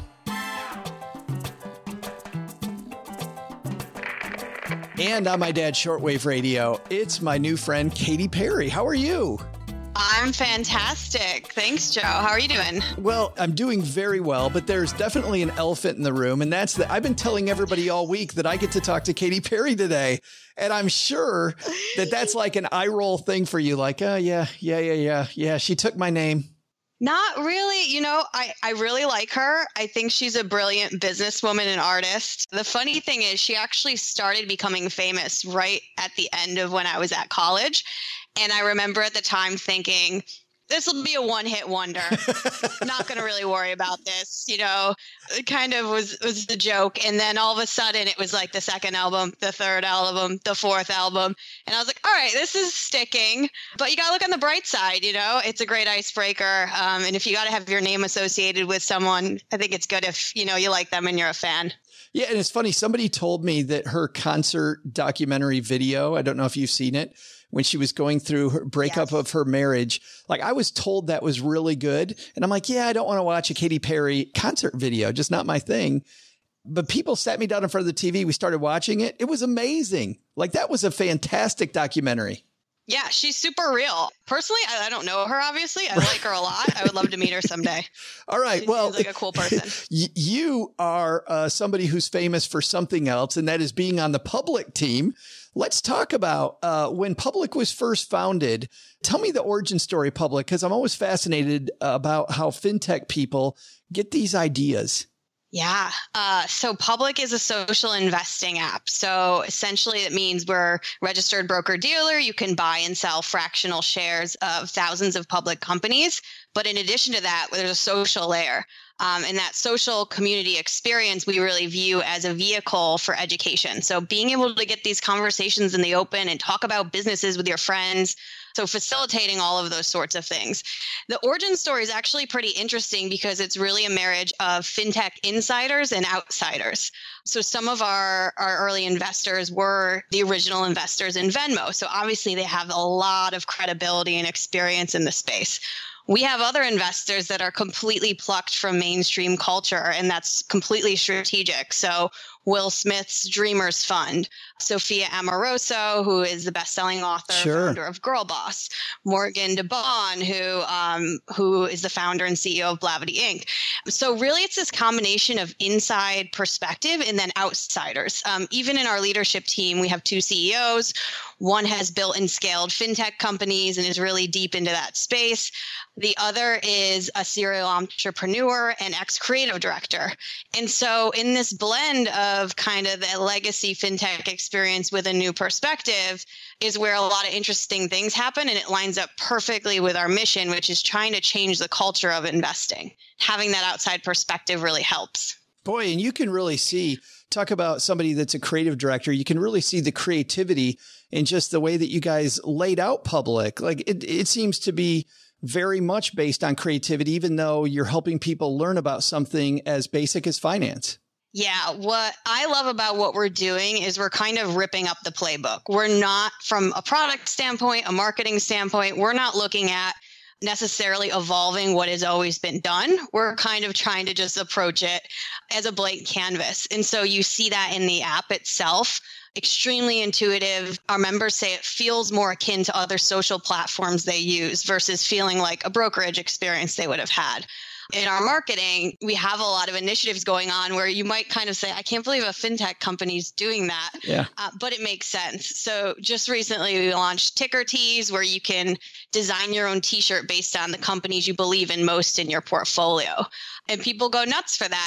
And on my dad's shortwave radio, it's my new friend, Katy Perry. How are you? I'm fantastic. Thanks, Joe. How are you doing? Well, I'm doing very well, but there's definitely an elephant in the room. And that's that I've been telling everybody all week that I get to talk to Katy Perry today. And I'm sure that that's like an eye roll thing for you. Like, oh, yeah, yeah, yeah, yeah. Yeah, she took my name. Not really. You know, I, I really like her. I think she's a brilliant businesswoman and artist. The funny thing is she actually started becoming famous right at the end of when I was at college. And I remember at the time thinking, this will be a one-hit wonder. Not going to really worry about this. You know, it kind of was, was the joke. And then all of a sudden it was like the second album, the third album, the fourth album. And I was like, all right, this is sticking. But you got to look on the bright side. You know, it's a great icebreaker. Um, and if you got to have your name associated with someone, I think it's good if, you know, you like them and you're a fan. Yeah. And it's funny. Somebody told me that her concert documentary video, I don't know if you've seen it, when she was going through her breakup yes. of her marriage, like I was told that was really good. And I'm like, yeah, I don't want to watch a Katy Perry concert video, just not my thing. But people sat me down in front of the T V. We started watching it. It was amazing. Like that was a fantastic documentary. Yeah, she's super real. Personally, I, I don't know her, obviously. I like her a lot. I would love to meet her someday. All right. She well, seems like a cool person. Y- you are uh, somebody who's famous for something else, and that is being on the Public team. Let's talk about uh, when Public was first founded. Tell me the origin story, Public, because I'm always fascinated about how fintech people get these ideas. Yeah. Uh, so Public is a social investing app. So essentially it means we're registered broker dealer. You can buy and sell fractional shares of thousands of public companies. But in addition to that, there's a social layer. Um, and that social community experience we really view as a vehicle for education. So being able to get these conversations in the open and talk about businesses with your friends. So facilitating all of those sorts of things. The origin story is actually pretty interesting because it's really a marriage of fintech insiders and outsiders. So some of our, our early investors were the original investors in Venmo. So obviously they have a lot of credibility and experience in the space. We have other investors that are completely plucked from mainstream culture, and that's completely strategic. So Will Smith's Dreamers Fund, Sophia Amoruso, who is the best-selling author, sure. founder of Girl Boss, Morgan DeBaun, who um, who is the founder and C E O of Blavity Incorporated. So really, it's this combination of inside perspective and then outsiders. Um, even in our leadership team, we have two C E Os. One has built and scaled fintech companies and is really deep into that space. The other is a serial entrepreneur and ex-creative director. And so in this blend of kind of the legacy fintech experience with a new perspective is where a lot of interesting things happen. And it lines up perfectly with our mission, which is trying to change the culture of investing. Having that outside perspective really helps. Boy, and you can really see, talk about somebody that's a creative director, you can really see the creativity in just the way that you guys laid out Public. Like it, it seems to be very much based on creativity, even though you're helping people learn about something as basic as finance. Yeah, what I love about what we're doing is we're kind of ripping up the playbook. We're not, from a product standpoint, a marketing standpoint, we're not looking at necessarily evolving what has always been done. We're kind of trying to just approach it as a blank canvas. And so you see that in the app itself. Extremely intuitive. Our members say it feels more akin to other social platforms they use versus feeling like a brokerage experience they would have had. In our marketing, we have a lot of initiatives going on where you might kind of say, I can't believe a fintech company is doing that, yeah. uh, but it makes sense. So just recently we launched Ticker Tees, where you can design your own t-shirt based on the companies you believe in most in your portfolio. And people go nuts for that. And they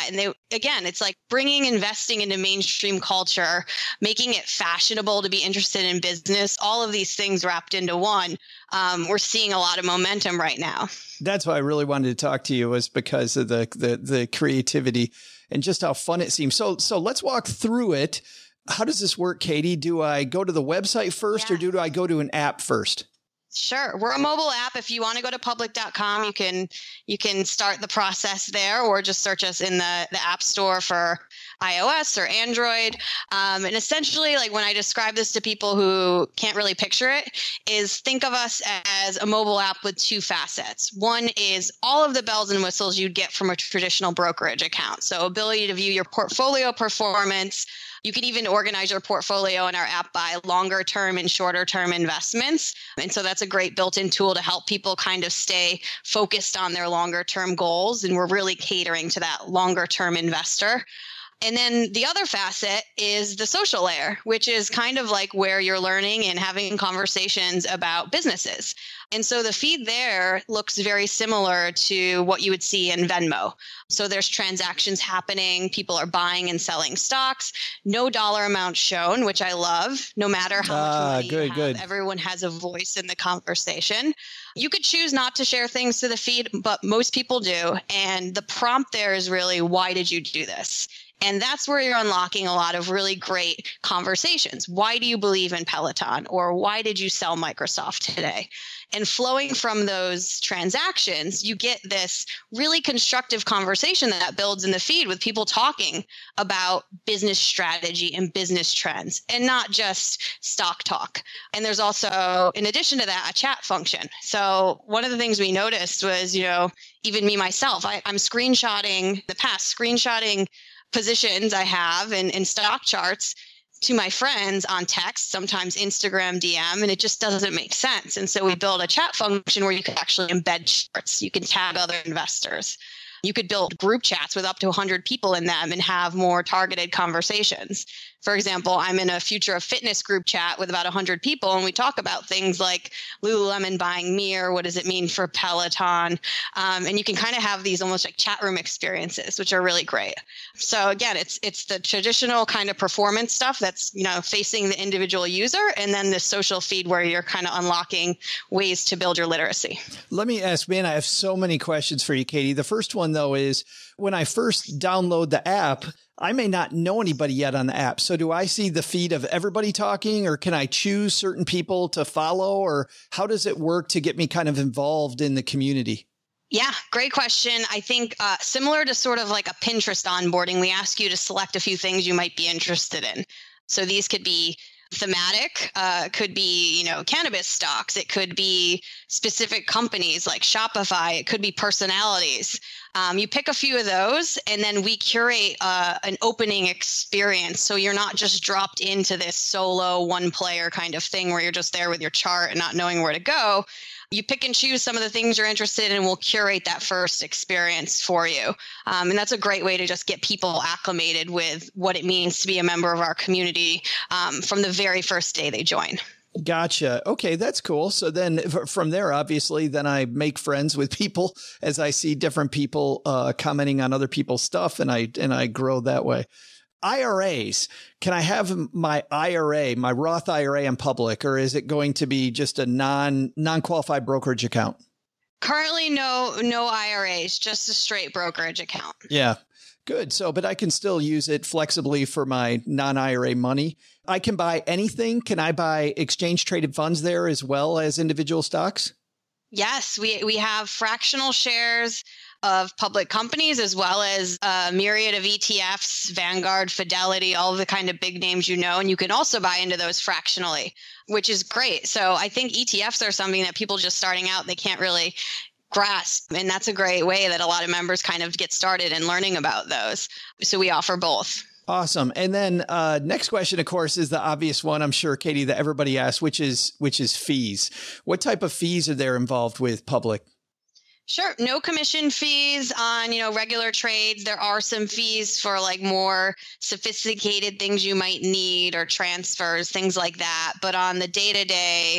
again, it's like bringing investing into mainstream culture, making it fashionable to be interested in business, all of these things wrapped into one. Um, we're seeing a lot of momentum right now. That's why I really wanted to talk to you, was because of the, the, the creativity and just how fun it seems. So, so let's walk through it. How does this work, Katie? Do I go to the website first, yeah. or do I go to an app first? Sure. We're a mobile app. If you want to go to public dot com, you can you can start the process there, or just search us in the, the App Store for iOS or Android. Um, and essentially, like when I describe this to people who can't really picture it, is think of us as a mobile app with two facets. One is all of the bells and whistles you'd get from a traditional brokerage account. So ability to view your portfolio performance. You can even organize your portfolio in our app by longer term and shorter term investments. And so that's a great built-in tool to help people kind of stay focused on their longer term goals. And we're really catering to that longer term investor. And then the other facet is the social layer, which is kind of like where you're learning and having conversations about businesses. And so the feed there looks very similar to what you would see in Venmo. So there's transactions happening. People are buying and selling stocks. No dollar amount shown, which I love. No matter how much ah, money good, you have, good. everyone has a voice in the conversation. You could choose not to share things to the feed, but most people do. And the prompt there is really, why did you do this? And that's where you're unlocking a lot of really great conversations. Why do you believe in Peloton? Or why did you sell Microsoft today? And flowing from those transactions, you get this really constructive conversation that builds in the feed with people talking about business strategy and business trends, and not just stock talk. And there's also, in addition to that, a chat function. So one of the things we noticed was, you know, even me myself, I, I'm screenshotting the past, screenshotting positions I have in, in stock charts to my friends on text, sometimes Instagram D M, and it just doesn't make sense. And so we build a chat function where you can actually embed charts. You can tag other investors. You could build group chats with up to one hundred people in them and have more targeted conversations. For example, I'm in a Future of Fitness group chat with about one hundred people, and we talk about things like Lululemon buying Mir. What does it mean for Peloton? Um, and you can kind of have these almost like chat room experiences, which are really great. So again, it's it's the traditional kind of performance stuff that's, you know, facing the individual user, and then the social feed where you're kind of unlocking ways to build your literacy. Let me ask, man, I have so many questions for you, Katie. The first one, though, is when I first download the app, I may not know anybody yet on the app. So do I see the feed of everybody talking, or can I choose certain people to follow, or how does it work to get me kind of involved in the community? Yeah, great question. I think uh, similar to sort of like a Pinterest onboarding, we ask you to select a few things you might be interested in. So these could be thematic, uh, could be, you know, cannabis stocks. It could be specific companies like Shopify. It could be personalities. Um, you pick a few of those, and then we curate uh, an opening experience. So you're not just dropped into this solo one player kind of thing where you're just there with your chart and not knowing where to go. You pick and choose some of the things you're interested in, and we'll curate that first experience for you. Um, and that's a great way to just get people acclimated with what it means to be a member of our community um, from the very first day they join. Gotcha. Okay, that's cool. So then from there, obviously, then I make friends with people as I see different people uh, commenting on other people's stuff, and I and I grow that way. I R As, can I have my I R A, my Roth I R A in public, or is it going to be just a non, non-qualified brokerage account? Currently, no, no I R As, just a straight brokerage account. Yeah, good. So, but I can still use it flexibly for my non-I R A money. I can buy anything. Can I buy exchange traded funds there as well as individual stocks? Yes, we, we have fractional shares of public companies, as well as a myriad of E T Fs, Vanguard, Fidelity, all of the kind of big names you know, and you can also buy into those fractionally, which is great. So I think E T Fs are something that people just starting out, they can't really grasp. And that's a great way that a lot of members kind of get started in learning about those. So we offer both. Awesome. And then uh, next question, of course, is the obvious one, I'm sure, Katie, that everybody asks, which is which is fees. What type of fees are there involved with public? Sure. No commission fees on, you know, regular trades. There are some fees for like more sophisticated things you might need, or transfers, things like that. But on the day-to-day,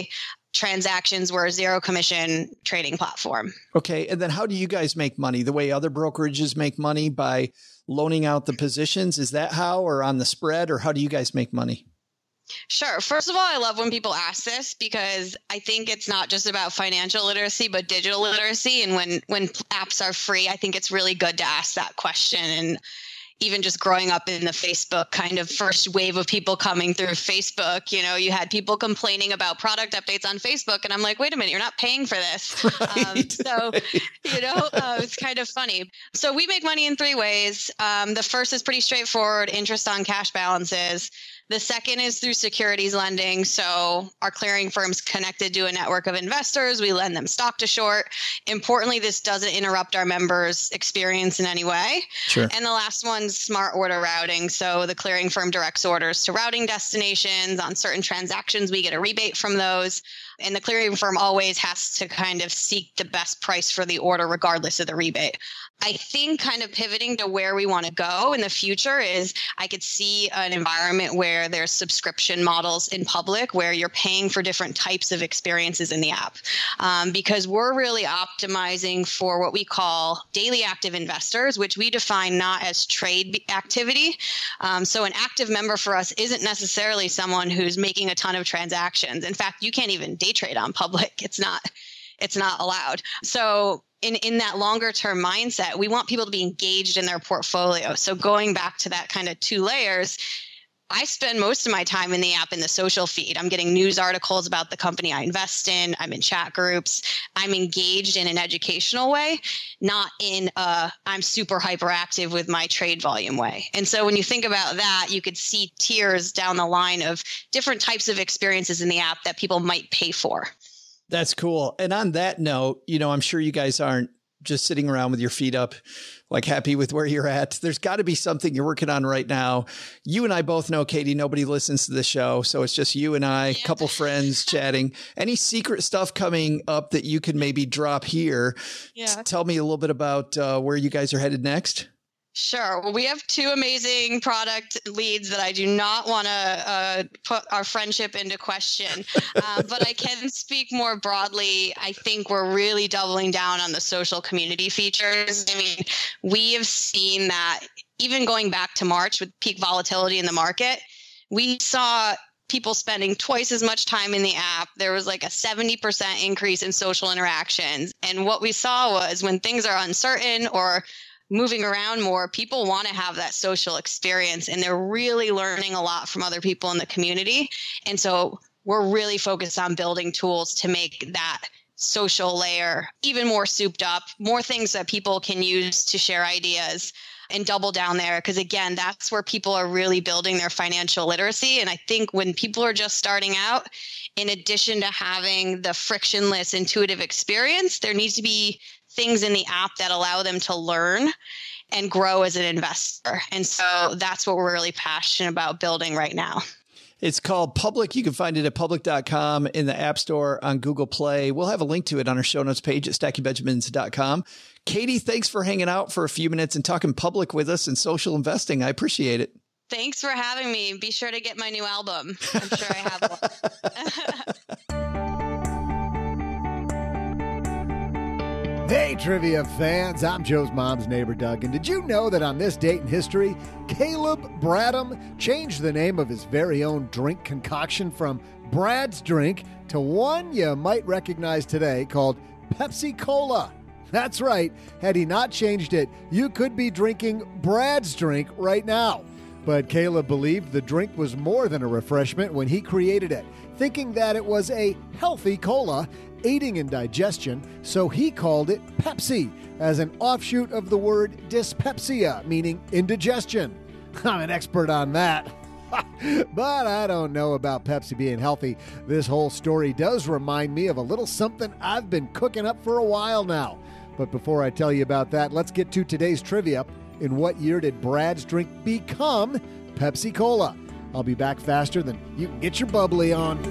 transactions. We're a zero commission trading platform. Okay. And then how do you guys make money? The way other brokerages make money by loaning out the positions? Is that how, or on the spread, or how do you guys make money? Sure. First of all, I love when people ask this because I think it's not just about financial literacy, but digital literacy. And when, when apps are free, I think it's really good to ask that question. And even just growing up in the Facebook kind of first wave of people coming through Facebook, you know, you had people complaining about product updates on Facebook. And I'm like, wait a minute, you're not paying for this. Right. Um, so, you know, uh, it's kind of funny. So we make money in three ways. Um, the first is pretty straightforward, interest on cash balances. The second is through securities lending. So our clearing firm's connected to a network of investors. We lend them stock to short. Importantly, this doesn't interrupt our members' experience in any way. Sure. And the last one's smart order routing. So the clearing firm directs orders to routing destinations. On certain transactions, we get a rebate from those. And the clearing firm always has to kind of seek the best price for the order, regardless of the rebate. I think kind of pivoting to where we want to go in the future is I could see an environment where there's subscription models in public where you're paying for different types of experiences in the app. Um, because we're really optimizing for what we call daily active investors, which we define not as trade activity. Um, so an active member for us isn't necessarily someone who's making a ton of transactions. In fact, you can't even day trade on public. It's not, it's not allowed. So In, in that longer term mindset, we want people to be engaged in their portfolio. So going back to that kind of two layers, I spend most of my time in the app in the social feed. I'm getting news articles about the company I invest in. I'm in chat groups. I'm engaged in an educational way, not in a I'm super hyperactive with my trade volume way. And so when you think about that, you could see tiers down the line of different types of experiences in the app that people might pay for. That's cool. And on that note, you know, I'm sure you guys aren't just sitting around with your feet up, like happy with where you're at. There's got to be something you're working on right now. You and I both know, Katie, nobody listens to the show. So it's just you and I, a yeah. couple friends chatting. Any secret stuff coming up that you can maybe drop here? Yeah. Tell me a little bit about uh, where you guys are headed next. Sure. Well, we have two amazing product leads that I do not want to uh, put our friendship into question, uh, but I can speak more broadly. I think we're really doubling down on the social community features. I mean, we have seen that even going back to March with peak volatility in the market, we saw people spending twice as much time in the app. There was like a seventy percent increase in social interactions. And what we saw was when things are uncertain or moving around more, people want to have that social experience, and they're really learning a lot from other people in the community. And so we're really focused on building tools to make that social layer even more souped up, more things that people can use to share ideas and double down there. Because again, that's where people are really building their financial literacy. And I think when people are just starting out, in addition to having the frictionless, intuitive experience, there needs to be things in the app that allow them to learn and grow as an investor. And so that's what we're really passionate about building right now. It's called Public. You can find it at public dot com, in the App Store, on Google Play. We'll have a link to it on our show notes page at stacking benjamins dot com. Katie, thanks for hanging out for a few minutes and talking public with us and social investing. I appreciate it. Thanks for having me. Be sure to get my new album. I'm sure I have one. Hey, trivia fans, I'm Joe's mom's neighbor, Doug, and did you know that on this date in history, Caleb Bradham changed the name of his very own drink concoction from Brad's Drink to one you might recognize today called Pepsi Cola? That's right. Had he not changed it, you could be drinking Brad's Drink right now. But Caleb believed the drink was more than a refreshment when he created it, thinking that it was a healthy cola, aiding in digestion, so he called it Pepsi, as an offshoot of the word dyspepsia, meaning indigestion. I'm an expert on that. But I don't know about Pepsi being healthy. This whole story does remind me of a little something I've been cooking up for a while now. But before I tell you about that, let's get to today's trivia. In what year did Brad's Drink become Pepsi Cola? I'll be back faster than you can get your bubbly on.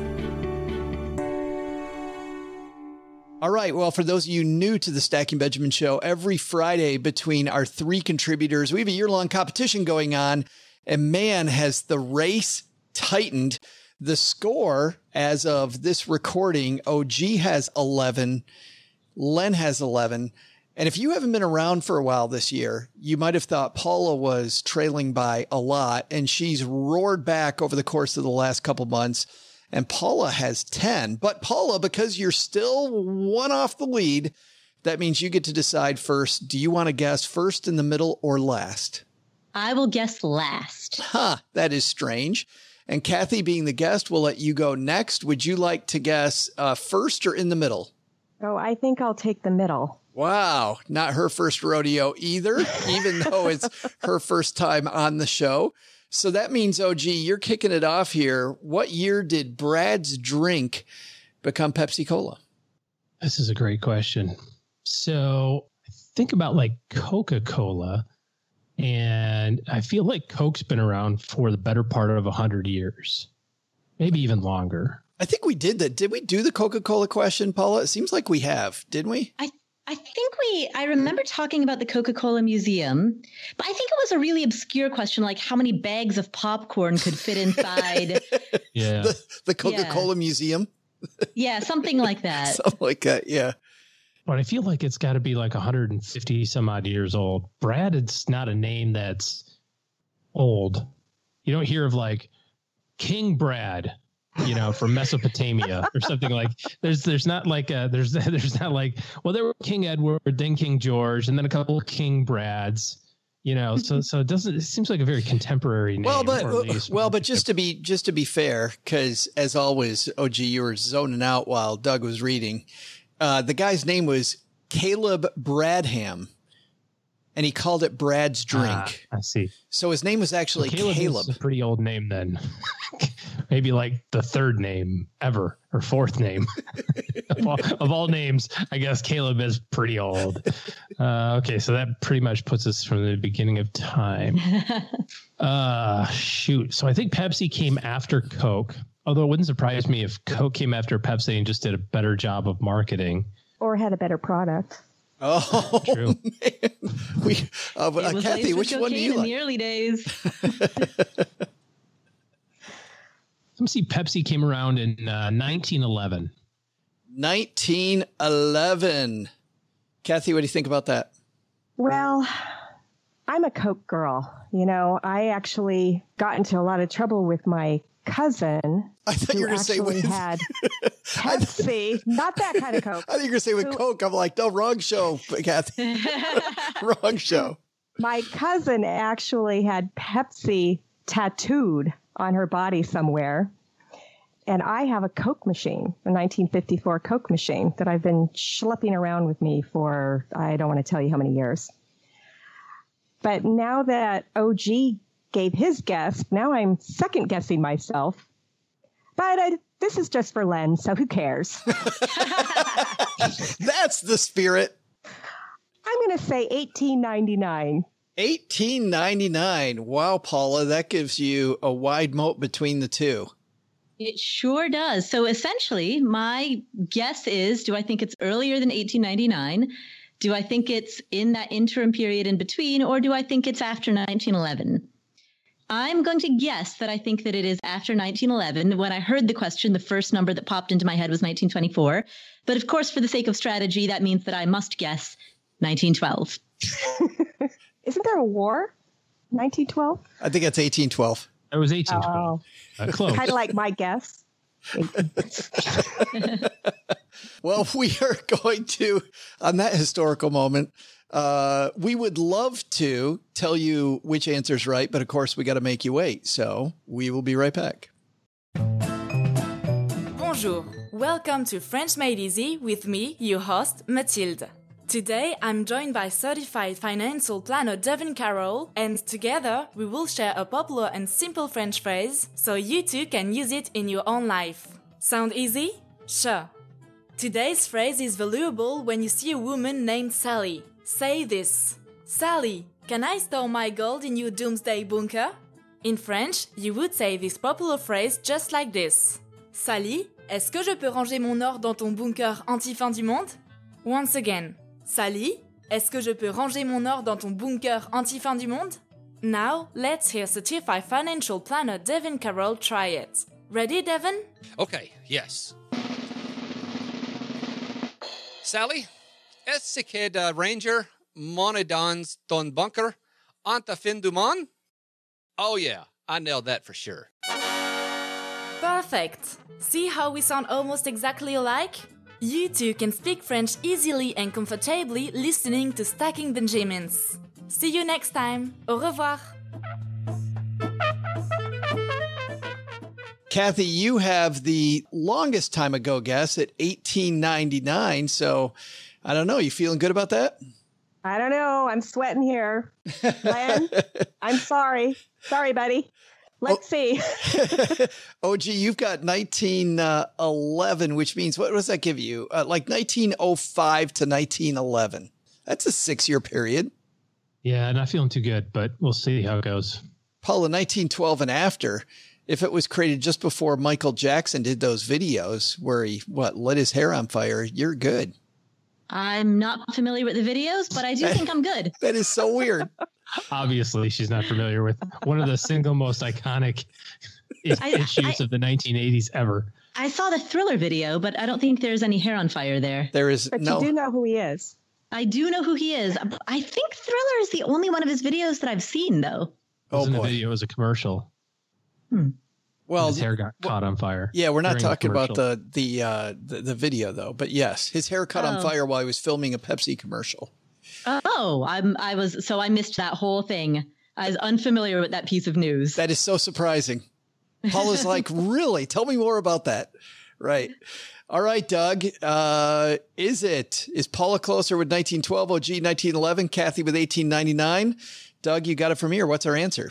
All right. Well, for those of you new to the Stacking Benjamin Show, every Friday between our three contributors, we have a year-long competition going on. And man, has the race tightened. The score as of this recording, O G has eleven, Len has eleven. And if you haven't been around for a while this year, you might have thought Paula was trailing by a lot, and she's roared back over the course of the last couple months. And Paula has ten. But Paula, because you're still one off the lead, that means you get to decide first. Do you want to guess first, in the middle, or last? I will guess last. Huh, that is strange. And Kathy, being the guest, will let you go next. Would you like to guess uh, first or in the middle? Oh, I think I'll take the middle. Wow, not her first rodeo either, even though it's her first time on the show. So that means, O G, you're kicking it off here. What year did Brad's drink become Pepsi Cola? This is a great question. So think about like Coca-Cola, and I feel like Coke's been around for the better part of one hundred years, maybe even longer. I think we did that. Did we do the Coca-Cola question, Paula? It seems like we have, didn't we? I I think we, I remember talking about the Coca-Cola Museum, but I think it was a really obscure question, like how many bags of popcorn could fit inside. Yeah. The, the Coca-Cola Yeah. Museum. Yeah, something like that. Something like that, yeah. But I feel like it's got to be like one hundred fifty some odd years old. Brad, it's not a name that's old. You don't hear of like King Brad, you know, from Mesopotamia or something. Like there's there's not like a, there's there's not like, well, there were King Edward, then King George, and then a couple of King Brads, you know. So so it doesn't, it seems like a very contemporary name. Well, but or at least- well, but just to be just to be fair, because as always, O G, you were zoning out while Doug was reading. Uh, the guy's name was Caleb Bradham, and he called it Brad's drink. Ah, I see. So his name was actually Caleb, Caleb. is a pretty old name then. Maybe like the third name ever or fourth name of, all, of all names. I guess Caleb is pretty old. Uh, okay, so that pretty much puts us from the beginning of time. Uh, shoot. So I think Pepsi came after Coke. Although it wouldn't surprise me if Coke came after Pepsi and just did a better job of marketing. Or had a better product. Oh, true. Man. We, uh, It uh, was Kathy, laced with which one do cocaine you in like? the early days. Let me see. Pepsi came around in uh, nineteen eleven. nineteen eleven. Kathy, what do you think about that? Well, I'm a Coke girl. You know, I actually got into a lot of trouble with my cousin. I thought who you were going to say actually with had Pepsi, not that kind of Coke. I think you're going to say with Who- Coke. I'm like, no, wrong show, Kathy. Wrong show. My cousin actually had Pepsi tattooed on her body somewhere. And I have a Coke machine, a nineteen fifty-four Coke machine that I've been schlepping around with me for, I don't want to tell you how many years. But now that O G gave his guess, now I'm second guessing myself. But I, this is just for Len, so who cares? That's the spirit. I'm going to say eighteen ninety-nine. eighteen ninety-nine. Wow, Paula, that gives you a wide moat between the two. It sure does. So essentially, my guess is, do I think it's earlier than eighteen ninety-nine? Do I think it's in that interim period in between, or do I think it's after nineteen eleven? I'm going to guess that I think that it is after nineteen eleven. When I heard the question, the first number that popped into my head was nineteen twenty-four. But of course, for the sake of strategy, that means that I must guess nineteen twelve. Isn't there a war? nineteen twelve? I think it's eighteen twelve. It was eighteen twelve. Oh. Uh, close. Kind of like my guess. Well, we are going to, on that historical moment, uh, we would love to tell you which answer's right, but of course we got to make you wait. So we will be right back. Bonjour. Welcome to French Made Easy with me, your host, Mathilde. Today, I'm joined by certified financial planner Devin Carroll, and together we will share a popular and simple French phrase so you too can use it in your own life. Sound easy? Sure. Today's phrase is valuable when you see a woman named Sally. Say this: Sally, can I store my gold in your doomsday bunker? In French, you would say this popular phrase just like this: Sally, est-ce que je peux ranger mon or dans ton bunker anti-fin du monde? Once again. Sally, est-ce que je peux ranger mon or dans ton bunker anti-fin du monde? Now, let's hear certified financial planner Devin Carroll try it. Ready, Devin? Okay, yes. Sally, est-ce que de Ranger Monedons Don Bunker Anta Fin du Mon? Oh yeah, I nailed that for sure. Perfect! See how we sound almost exactly alike? You too can speak French easily and comfortably listening to Stacking Benjamins. See you next time. Au revoir. Kathy, you have the longest time ago guess at eighteen ninety-nine. So I don't know. You feeling good about that? I don't know. I'm sweating here. Len, I'm sorry. Sorry, buddy. Let's oh. see. O G, you've got nineteen eleven, which means what does that give you? Uh, like nineteen oh five to nineteen eleven. That's a six-year period. Yeah, not feeling too good, but we'll see how it goes. Paula, nineteen twelve and after. If it was created just before Michael Jackson did those videos where he, what, lit his hair on fire, you're good. I'm not familiar with the videos, but I do think I'm good. That is so weird. Obviously, she's not familiar with one of the single most iconic I, issues I, of the nineteen eighties ever. I saw the Thriller video, but I don't think there's any hair on fire there. There is but no. But you do know who he is. I do know who he is. I think Thriller is the only one of his videos that I've seen, though. It wasn't oh, boy. a video, it was a commercial. Hmm. Well, his hair got well, caught on fire. Yeah, we're not talking about the the, uh, the the video though. But yes, his hair caught oh. on fire while he was filming a Pepsi commercial. Oh, I'm I was so I missed that whole thing. I was unfamiliar with that piece of news. That is so surprising. Paula's like, really? Tell me more about that. Right. All right, Doug. Uh, is it is Paula closer with nineteen twelve? O G nineteen eleven. Kathy with eighteen ninety-nine. Doug, you got it from here. What's our answer?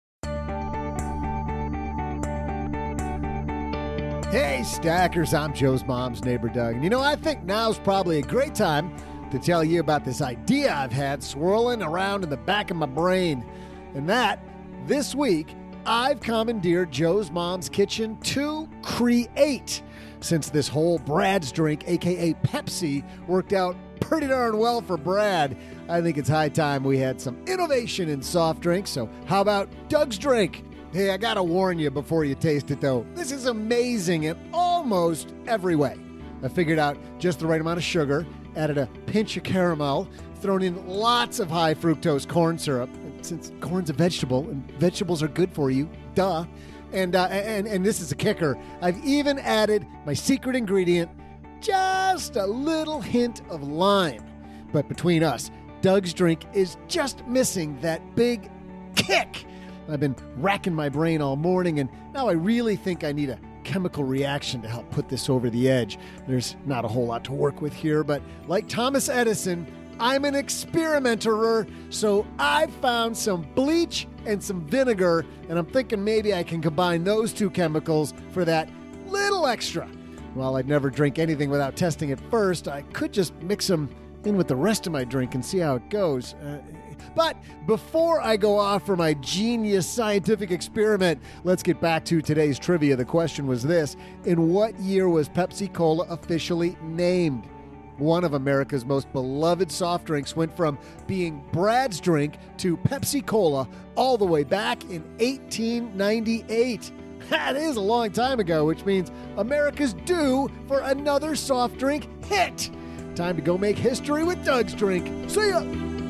Hey, Stackers, I'm Joe's mom's neighbor, Doug. And you know, I think now's probably a great time to tell you about this idea I've had swirling around in the back of my brain. And that, this week, I've commandeered Joe's Mom's Kitchen to create. Since this whole Brad's drink, a k a. Pepsi, worked out pretty darn well for Brad, I think it's high time we had some innovation in soft drinks. So how about Doug's Drink? Hey, I gotta warn you before you taste it, though. This is amazing in almost every way. I figured out just the right amount of sugar, added a pinch of caramel, thrown in lots of high fructose corn syrup, since corn's a vegetable and vegetables are good for you, duh. And uh, and and this is a kicker. I've even added my secret ingredient, just a little hint of lime. But between us, Doug's Drink is just missing that big kick. I've been racking my brain all morning, and now I really think I need a chemical reaction to help put this over the edge. There's not a whole lot to work with here, but like Thomas Edison, I'm an experimenter, so I've found some bleach and some vinegar, and I'm thinking maybe I can combine those two chemicals for that little extra. While I'd never drink anything without testing it first, I could just mix them in with the rest of my drink and see how it goes. Uh, But before I go off for my genius scientific experiment, let's get back to today's trivia. The question was this: in what year was Pepsi Cola officially named? One of America's most beloved soft drinks went from being Brad's drink to Pepsi Cola all the way back in eighteen ninety-eight. That is a long time ago, which means America's due for another soft drink hit. Time to go make history with Doug's Drink. See ya!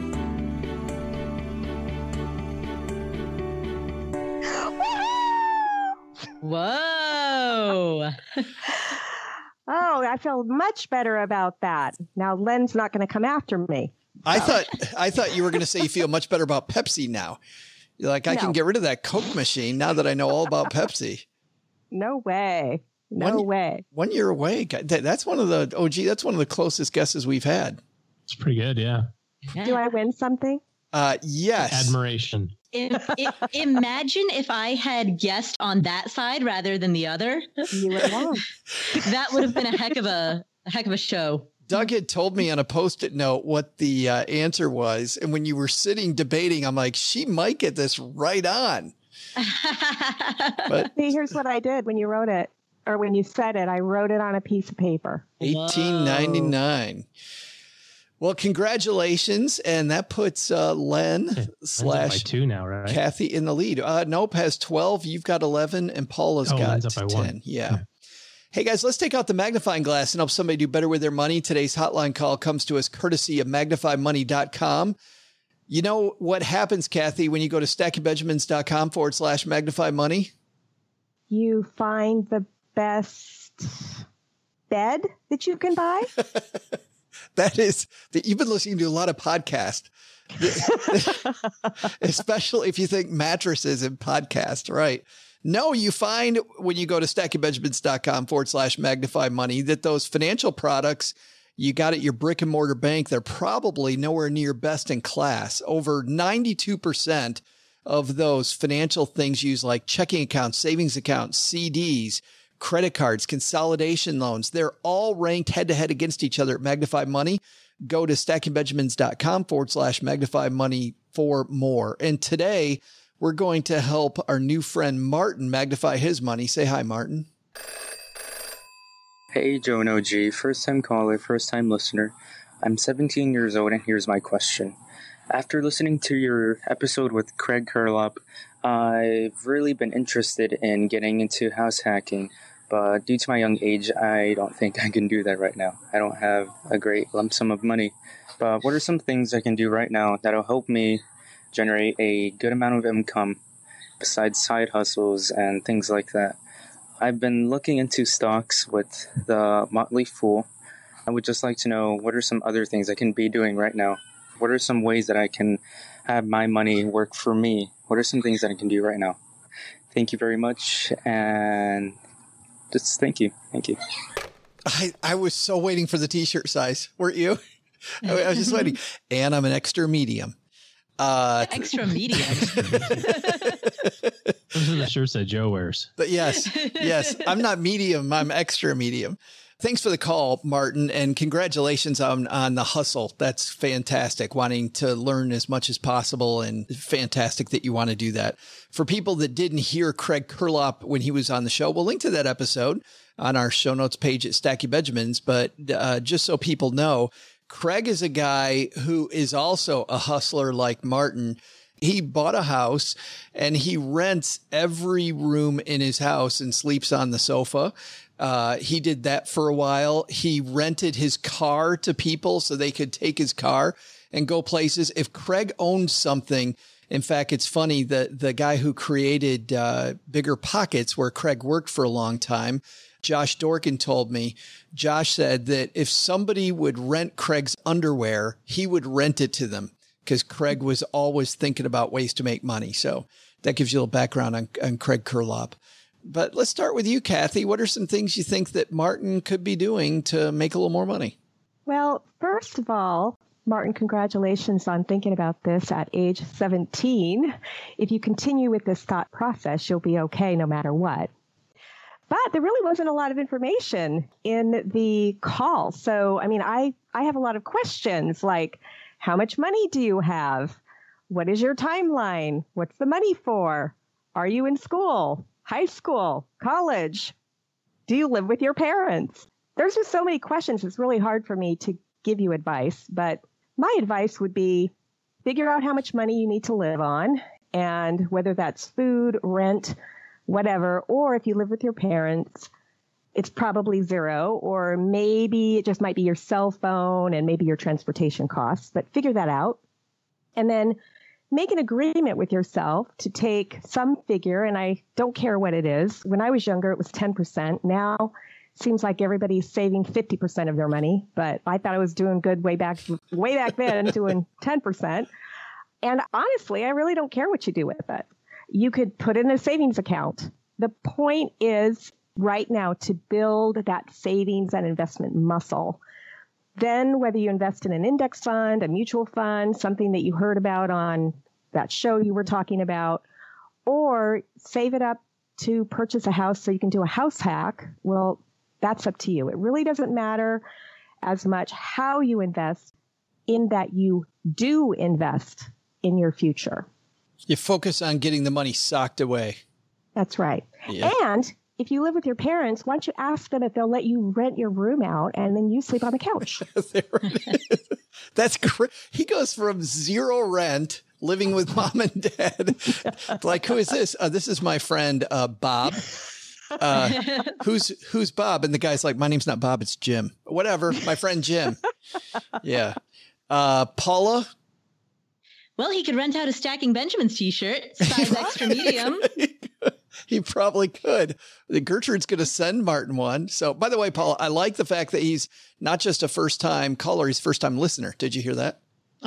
Whoa. Oh, I feel much better about that. Now Len's not going to come after me. So. I thought I thought you were going to say you feel much better about Pepsi now. You're like, I no. can get rid of that Coke machine now that I know all about Pepsi. No way. No one, way. One year away. That's one of the, oh, gee, that's one of the closest guesses we've had. It's pretty good, yeah. Do I win something? Uh, yes. Admiration. If, if, imagine if I had guessed on that side rather than the other. You would have won. That would have been a heck of a, a heck of a show. Doug had told me on a Post-it note what the uh, answer was. And when you were sitting debating, I'm like, she might get this right on. But see, here's what I did when you wrote it, or when you said it. I wrote it on a piece of paper. eighteen ninety-nine. Well, congratulations. And that puts uh, Len Hey, slash two now, right? Kathy in the lead. Uh, nope, has twelve. You've got eleven, and Paula's Oh, got Len's up by ten. one. Yeah. Yeah. Hey, guys, let's take out the magnifying glass and help somebody do better with their money. Today's hotline call comes to us courtesy of magnify money dot com. You know what happens, Kathy, when you go to stackingbenjamins.com forward slash magnify money? You find the best bed that you can buy. That is that you've been listening to a lot of podcasts, especially if you think mattresses and podcasts, right? No, you find when you go to stackingbenjamins.com forward slash magnify money that those financial products you got at your brick and mortar bank, they're probably nowhere near best in class. Over ninety-two percent of those financial things used like checking accounts, savings accounts, C Ds, credit cards, consolidation loans, they're all ranked head to head against each other at Magnify Money. Go to stackingbenjamins.com forward slash magnify money for more. And today we're going to help our new friend Martin magnify his money. Say hi, Martin. Hey, Joe and O G, first-time caller, first-time listener. I'm seventeen years old, and here's my question. After listening to your episode with Craig Curlop, I've really been interested in getting into house hacking, but due to my young age, I don't think I can do that right now. I don't have a great lump sum of money. But what are some things I can do right now that'll help me generate a good amount of income besides side hustles and things like that? I've been looking into stocks with the Motley Fool. I would just like to know what are some other things I can be doing right now. What are some ways that I can have my money work for me? What are some things that I can do right now? Thank you very much, and just thank you. Thank you. I, I was so waiting for the t-shirt size, weren't you? I, I was just waiting. And I'm an extra medium. Uh, extra medium. Those are the shirts that Joe wears. But yes, yes, I'm not medium. I'm extra medium. Thanks for the call, Martin, and congratulations on, on the hustle. That's fantastic. Wanting to learn as much as possible, and fantastic that you want to do that. For people that didn't hear Craig Curlop when he was on the show, we'll link to that episode on our show notes page at Stacking Benjamins. But uh, just so people know, Craig is a guy who is also a hustler like Martin. He bought a house and he rents every room in his house and sleeps on the sofa. Uh, he did that for a while. He rented his car to people so they could take his car and go places. If Craig owned something, in fact, it's funny that the guy who created uh, Bigger Pockets, where Craig worked for a long time, Josh Dorkin told me, Josh said that if somebody would rent Craig's underwear, he would rent it to them because Craig was always thinking about ways to make money. So that gives you a little background on, on Craig Curlop. But let's start with you, Kathy. What are some things you think that Martin could be doing to make a little more money? Well, first of all, Martin, congratulations on thinking about this at age seventeen. If you continue with this thought process, you'll be okay no matter what. But there really wasn't a lot of information in the call. So, I mean, I, I have a lot of questions like, how much money do you have? What is your timeline? What's the money for? Are you in school, high school, college? Do you live with your parents? There's just so many questions. It's really hard for me to give you advice. But my advice would be figure out how much money you need to live on, and whether that's food, rent, whatever, or if you live with your parents, it's probably zero, or maybe it just might be your cell phone and maybe your transportation costs, but figure that out. And then make an agreement with yourself to take some figure, and I don't care what it is. When I was younger, it was ten percent. Now it seems like everybody's saving fifty percent of their money, but I thought I was doing good way back, way back then, doing ten percent. And honestly, I really don't care what you do with it. You could put it in a savings account. The point is right now to build that savings and investment muscle. Then whether you invest in an index fund, a mutual fund, something that you heard about on that show you were talking about, or save it up to purchase a house so you can do a house hack, well, that's up to you. It really doesn't matter as much how you invest, in that you do invest in your future. You focus on getting the money socked away. That's right. Yeah. And if you live with your parents, why don't you ask them if they'll let you rent your room out and then you sleep on the couch? That's great. He goes from zero rent, living with mom and dad. Like, who is this? Uh, this is my friend, uh, Bob. Uh, who's, who's Bob? And the guy's like, my name's not Bob, it's Jim. Whatever. My friend, Jim. Yeah. Uh, Paula. Well, he could rent out a Stacking Benjamins t-shirt, size extra medium. He probably could. Gertrude's going to send Martin one. So, by the way, Paula, I like the fact that he's not just a first-time caller, he's a first-time listener. Did you hear that?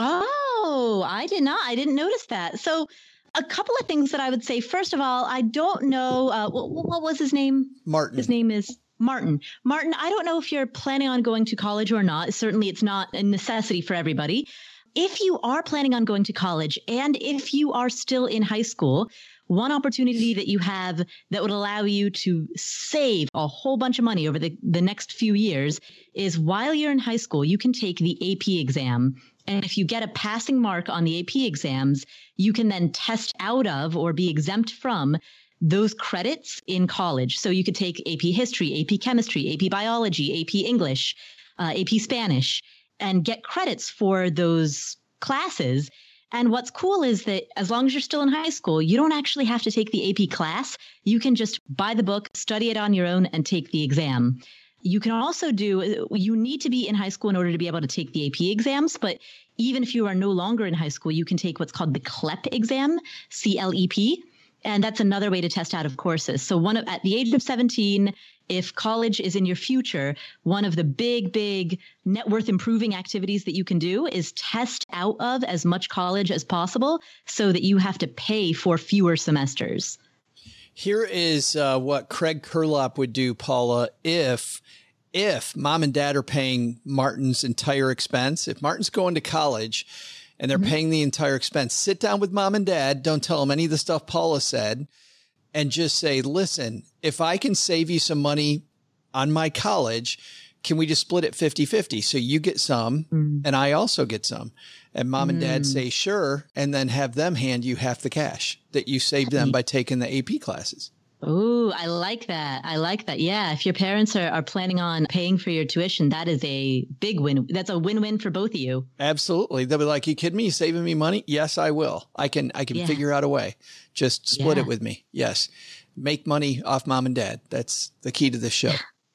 Oh, I did not. I didn't notice that. So a couple of things that I would say. First of all, I don't know. Uh, what, what was his name? Martin. His name is Martin. Martin, I don't know if you're planning on going to college or not. Certainly, it's not a necessity for everybody. If you are planning on going to college and if you are still in high school, one opportunity that you have that would allow you to save a whole bunch of money over the, the next few years is while you're in high school, you can take the A P exam. And if you get a passing mark on the A P exams, you can then test out of or be exempt from those credits in college. So you could take A P history, A P chemistry, A P biology, A P English, uh, A P Spanish, and get credits for those classes. And what's cool is that as long as you're still in high school, you don't actually have to take the A P class. You can just buy the book, study it on your own, and take the exam. You can also do, you need to be in high school in order to be able to take the A P exams. But even if you are no longer in high school, you can take what's called the C L E P exam, C L E P. And that's another way to test out of courses. So one of, at the age of seventeen, if college is in your future, one of the big, big net worth improving activities that you can do is test out of as much college as possible so that you have to pay for fewer semesters. Here is uh, what Craig Kurlop would do, Paula, if if mom and dad are paying Martin's entire expense. If Martin's going to college and they're mm-hmm. paying the entire expense, sit down with mom and dad. Don't tell them any of the stuff Paula said. And just say, listen, if I can save you some money on my college, can we just split it fifty-fifty? So you get some mm. and I also get some. And mom mm. and dad say, sure. And then have them hand you half the cash that you saved them by taking the A P classes. Oh, I like that. I like that. Yeah. If your parents are, are planning on paying for your tuition, that is a big win. That's a win-win for both of you. Absolutely. They'll be like, you kidding me? You saving me money? Yes, I will. I can, I can yeah. figure out a way. Just split yeah. it with me. Yes. Make money off mom and dad. That's the key to this show.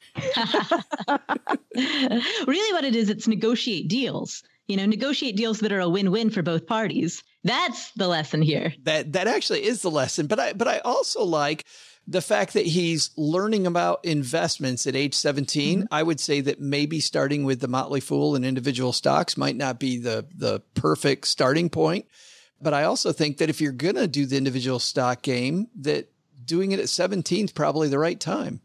Really what it is, it's negotiate deals. You know, negotiate deals that are a win-win for both parties. That's the lesson here. That, that actually is the lesson. But I, but I also like the fact that he's learning about investments at age seventeen. Mm-hmm. I would say that maybe starting with the Motley Fool and individual stocks might not be the, the perfect starting point. But I also think that if you're going to do the individual stock game, that doing it at seventeen is probably the right time.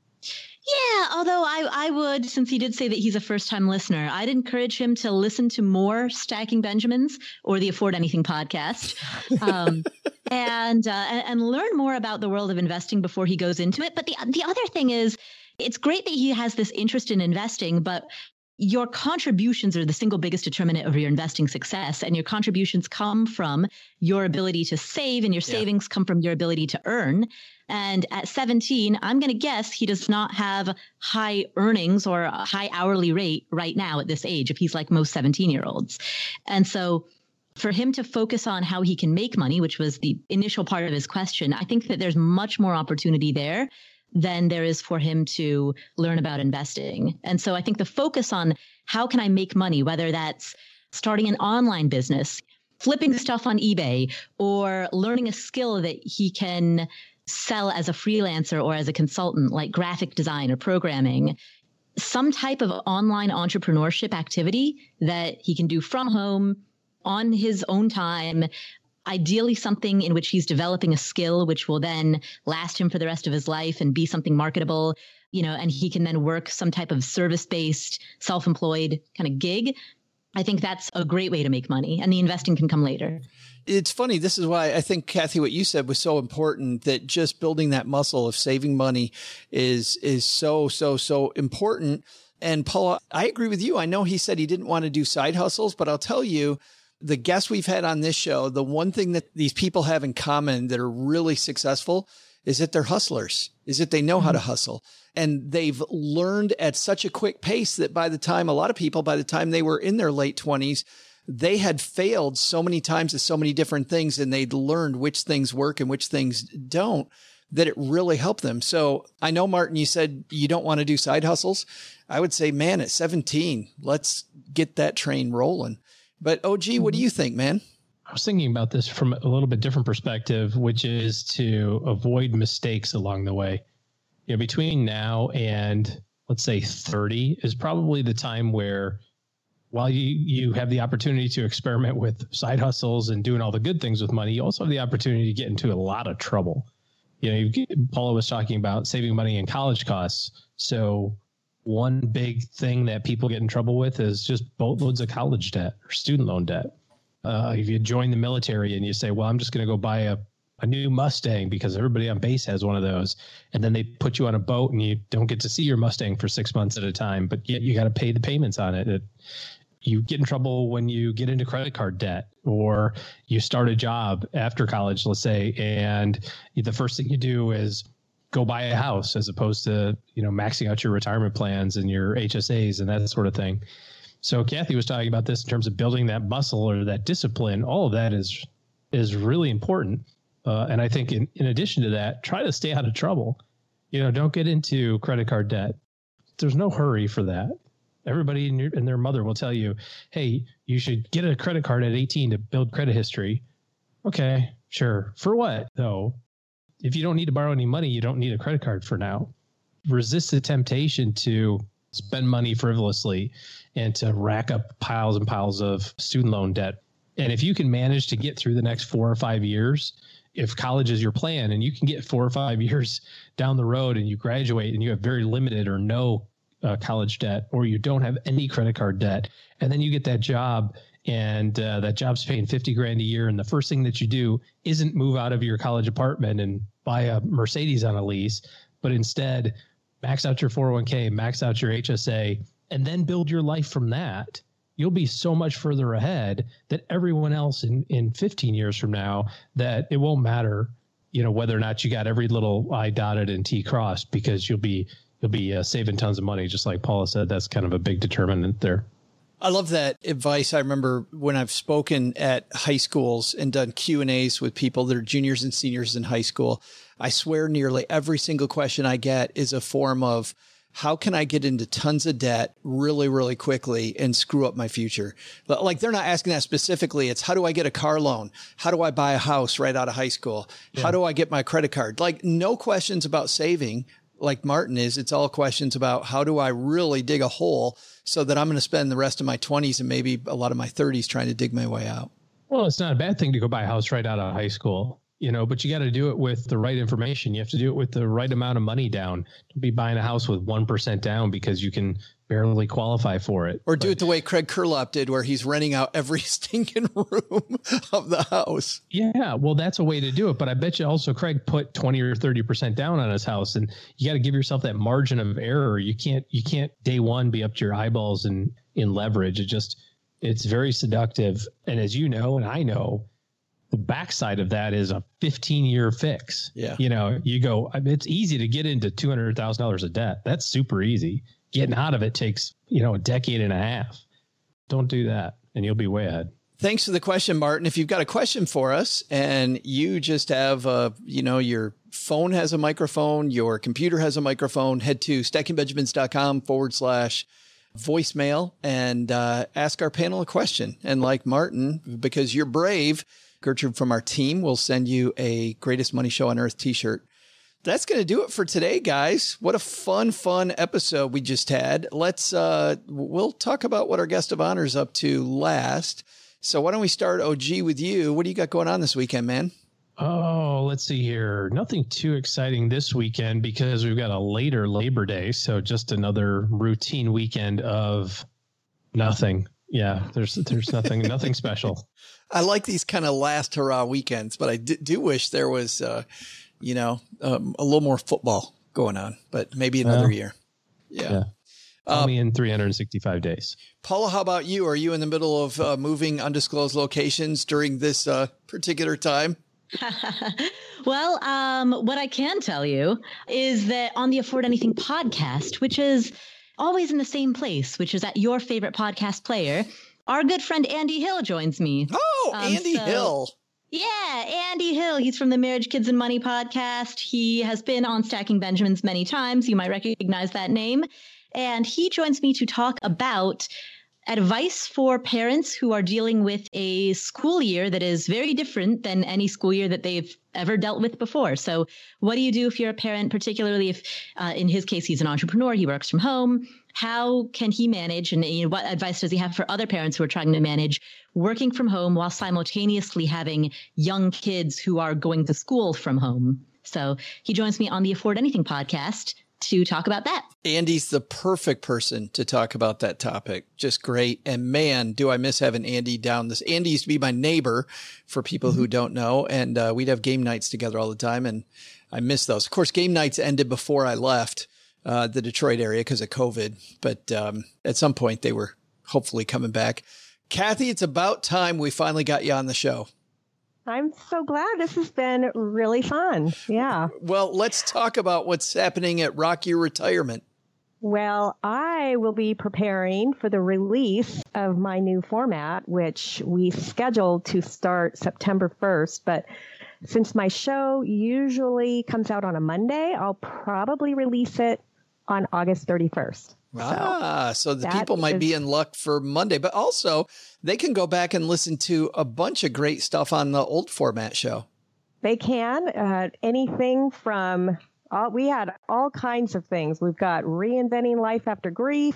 Yeah, although I, I would, since he did say that he's a first-time listener, I'd encourage him to listen to more Stacking Benjamins or the Afford Anything podcast um, and, uh, and and learn more about the world of investing before he goes into it. But the the other thing is, it's great that he has this interest in investing, but your contributions are the single biggest determinant of your investing success. And your contributions come from your ability to save, and your yeah. savings come from your ability to earn. And at seventeen, I'm going to guess he does not have high earnings or a high hourly rate right now at this age, if he's like most seventeen-year-olds. And so for him to focus on how he can make money, which was the initial part of his question, I think that there's much more opportunity there than there is for him to learn about investing. And so I think the focus on how can I make money, whether that's starting an online business, flipping stuff on eBay, or learning a skill that he can sell as a freelancer or as a consultant, like graphic design or programming, some type of online entrepreneurship activity that he can do from home on his own time. Ideally something in which he's developing a skill, which will then last him for the rest of his life and be something marketable, you know, and he can then work some type of service-based, self-employed kind of gig. I think that's a great way to make money, and the investing can come later. It's funny. This is why I think, Kathy, what you said was so important, that just building that muscle of saving money is, is so, so, so important. And Paula, I agree with you. I know he said he didn't want to do side hustles, but I'll tell you, the guests we've had on this show, the one thing that these people have in common that are really successful is that they're hustlers, is that they know mm-hmm. how to hustle. And they've learned at such a quick pace that by the time a lot of people, by the time they were in their late twenties, they had failed so many times at so many different things, and they'd learned which things work and which things don't, that it really helped them. So I know, Martin, you said you don't want to do side hustles. I would say, man, at seventeen, let's get that train rolling. But O G, what do you think, man? I was thinking about this from a little bit different perspective, which is to avoid mistakes along the way. You know, between now and let's say thirty is probably the time where, while you, you have the opportunity to experiment with side hustles and doing all the good things with money, you also have the opportunity to get into a lot of trouble. You know, you, Paula was talking about saving money in college costs. So one big thing that people get in trouble with is just boatloads of college debt or student loan debt. Uh, if you join the military and you say, well, I'm just going to go buy a, a new Mustang because everybody on base has one of those, and then they put you on a boat and you don't get to see your Mustang for six months at a time, but yet you got to pay the payments on it. it. You get in trouble when you get into credit card debt, or you start a job after college, let's say, and the first thing you do is go buy a house as opposed to, you know, maxing out your retirement plans and your H S As and that sort of thing. So Kathy was talking about this in terms of building that muscle or that discipline. All of that is is really important. Uh, and I think in, in addition to that, try to stay out of trouble. You know, don't get into credit card debt. There's no hurry for that. Everybody in your, and their mother will tell you, hey, you should get a credit card at eighteen to build credit history. Okay, sure. For what, though? If you don't need to borrow any money, you don't need a credit card for now. Resist the temptation to spend money frivolously and to rack up piles and piles of student loan debt. And if you can manage to get through the next four or five years, if college is your plan and you can get four or five years down the road and you graduate and you have very limited or no uh, college debt, or you don't have any credit card debt, and then you get that job and uh, that job's paying fifty grand a year, and the first thing that you do isn't move out of your college apartment and buy a Mercedes on a lease, but instead max out your four oh one k, max out your H S A, and then build your life from that, you'll be so much further ahead that everyone else in, in fifteen years from now, that it won't matter, you know, whether or not you got every little I dotted and T crossed, because you'll be you'll be uh, saving tons of money. Just like Paula said, that's kind of a big determinant there. I love that advice. I remember when I've spoken at high schools and done Q and A's with people that are juniors and seniors in high school, I swear nearly every single question I get is a form of, how can I get into tons of debt really, really quickly and screw up my future? Like, they're not asking that specifically. It's, how do I get a car loan? How do I buy a house right out of high school? Yeah. How do I get my credit card? Like, no questions about saving like Martin is. It's all questions about, how do I really dig a hole so that I'm going to spend the rest of my twenties and maybe a lot of my thirties trying to dig my way out. Well, it's not a bad thing to go buy a house right out of high school, you know, but you got to do it with the right information. You have to do it with the right amount of money down. Don't be buying a house with one percent down because you can barely qualify for it. Or do but, it the way Craig Kurlop did, where he's renting out every stinking room of the house. Yeah, well, that's a way to do it. But I bet you also Craig put twenty or thirty percent down on his house, and you got to give yourself that margin of error. You can't, you can't day one be up to your eyeballs in, in leverage. It just, it's very seductive. And as you know, and I know, the backside of that is a fifteen year fix. Yeah. You know, you go, it's easy to get into two hundred thousand dollars of debt. That's super easy. Getting out of it takes, you know, a decade and a half. Don't do that, and you'll be way ahead. Thanks for the question, Martin. If you've got a question for us and you just have, a, you know, your phone has a microphone, your computer has a microphone, head to stackingbenjamins.com forward slash voicemail and uh, ask our panel a question. And like Martin, because you're brave, Gertrude from our team will send you a Greatest Money Show on Earth t-shirt. That's going to do it for today, guys. What a fun, fun episode we just had. Let's, uh, we'll talk about what our guest of honor is up to last. So why don't we start, O G, with you? What do you got going on this weekend, man? Oh, let's see here. Nothing too exciting this weekend because we've got a later Labor Day. So just another routine weekend of nothing. Yeah, there's there's nothing, nothing special. I like these kind of last hurrah weekends, but I d- do wish there was, uh, you know, um, a little more football going on, but maybe another well, year. Yeah. yeah. Only um, in three hundred sixty-five days. Paula, how about you? Are you in the middle of uh, moving undisclosed locations during this uh, particular time? Well, um, what I can tell you is that on the Afford Anything podcast, which is always in the same place, which is at your favorite podcast player, our good friend Andy Hill joins me. Oh, Um, Andy so- Hill. Yeah, Andy Hill. He's from the Marriage, Kids, and Money podcast. He has been on Stacking Benjamins many times. You might recognize that name. And he joins me to talk about advice for parents who are dealing with a school year that is very different than any school year that they've ever dealt with before. So what do you do if you're a parent, particularly if, uh, in his case, he's an entrepreneur, he works from home? How can he manage, and you know, what advice does he have for other parents who are trying to manage working from home while simultaneously having young kids who are going to school from home? So he joins me on the Afford Anything podcast to talk about that. Andy's the perfect person to talk about that topic. Just great. And man, do I miss having Andy down this. Andy used to be my neighbor for people mm-hmm. who don't know. And uh, we'd have game nights together all the time. And I miss those. Of course, game nights ended before I left uh, the Detroit area because of COVID. But um, at some point they were hopefully coming back. Kathy, it's about time we finally got you on the show. I'm so glad. This has been really fun. Yeah. Well, let's talk about what's happening at Rock Your Retirement. Well, I will be preparing for the release of my new format, which we scheduled to start September first. But since my show usually comes out on a Monday, I'll probably release it on August thirty-first. Ah, so the that people might is- be in luck for Monday, but also they can go back and listen to a bunch of great stuff on the old format show. They can. Uh, anything from, all, we had all kinds of things. We've got reinventing life after grief,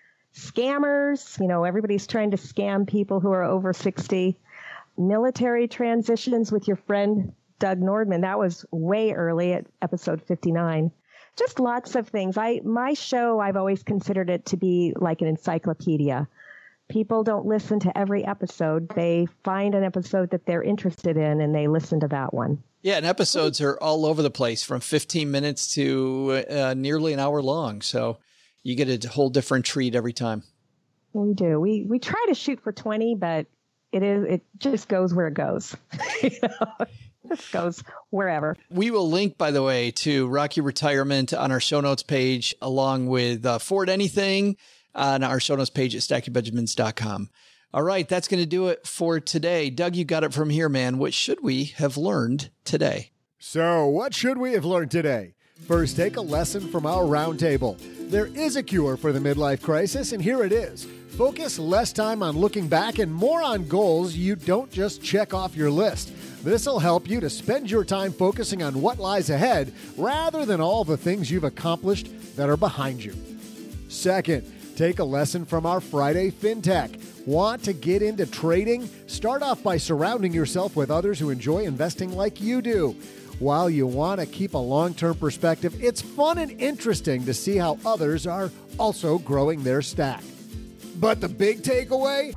scammers. You know, everybody's trying to scam people who are over sixty. Military transitions with your friend Doug Nordman. That was way early at episode fifty-nine. Just lots of things. I my show, I've always considered it to be like an encyclopedia. People don't listen to every episode. They find an episode that they're interested in and they listen to that one. Yeah, and episodes are all over the place from fifteen minutes to uh, nearly an hour long. So you get a whole different treat every time. We do. We we try to shoot for twenty, but it is it just goes where it goes. You know? It just goes wherever. We will link, by the way, to Rock Your Retirement on our show notes page, along with uh, Afford Anything on our show notes page at stacking benjamins dot com. All right, that's going to do it for today. Doug, you got it from here, man. What should we have learned today? So, what should we have learned today? First, take a lesson from our roundtable. There is a cure for the midlife crisis, and here it is. Focus less time on looking back and more on goals you don't just check off your list. This will help you to spend your time focusing on what lies ahead rather than all the things you've accomplished that are behind you. Second, take a lesson from our Friday FinTech. Want to get into trading? Start off by surrounding yourself with others who enjoy investing like you do. While you want to keep a long-term perspective, it's fun and interesting to see how others are also growing their stack. But the big takeaway?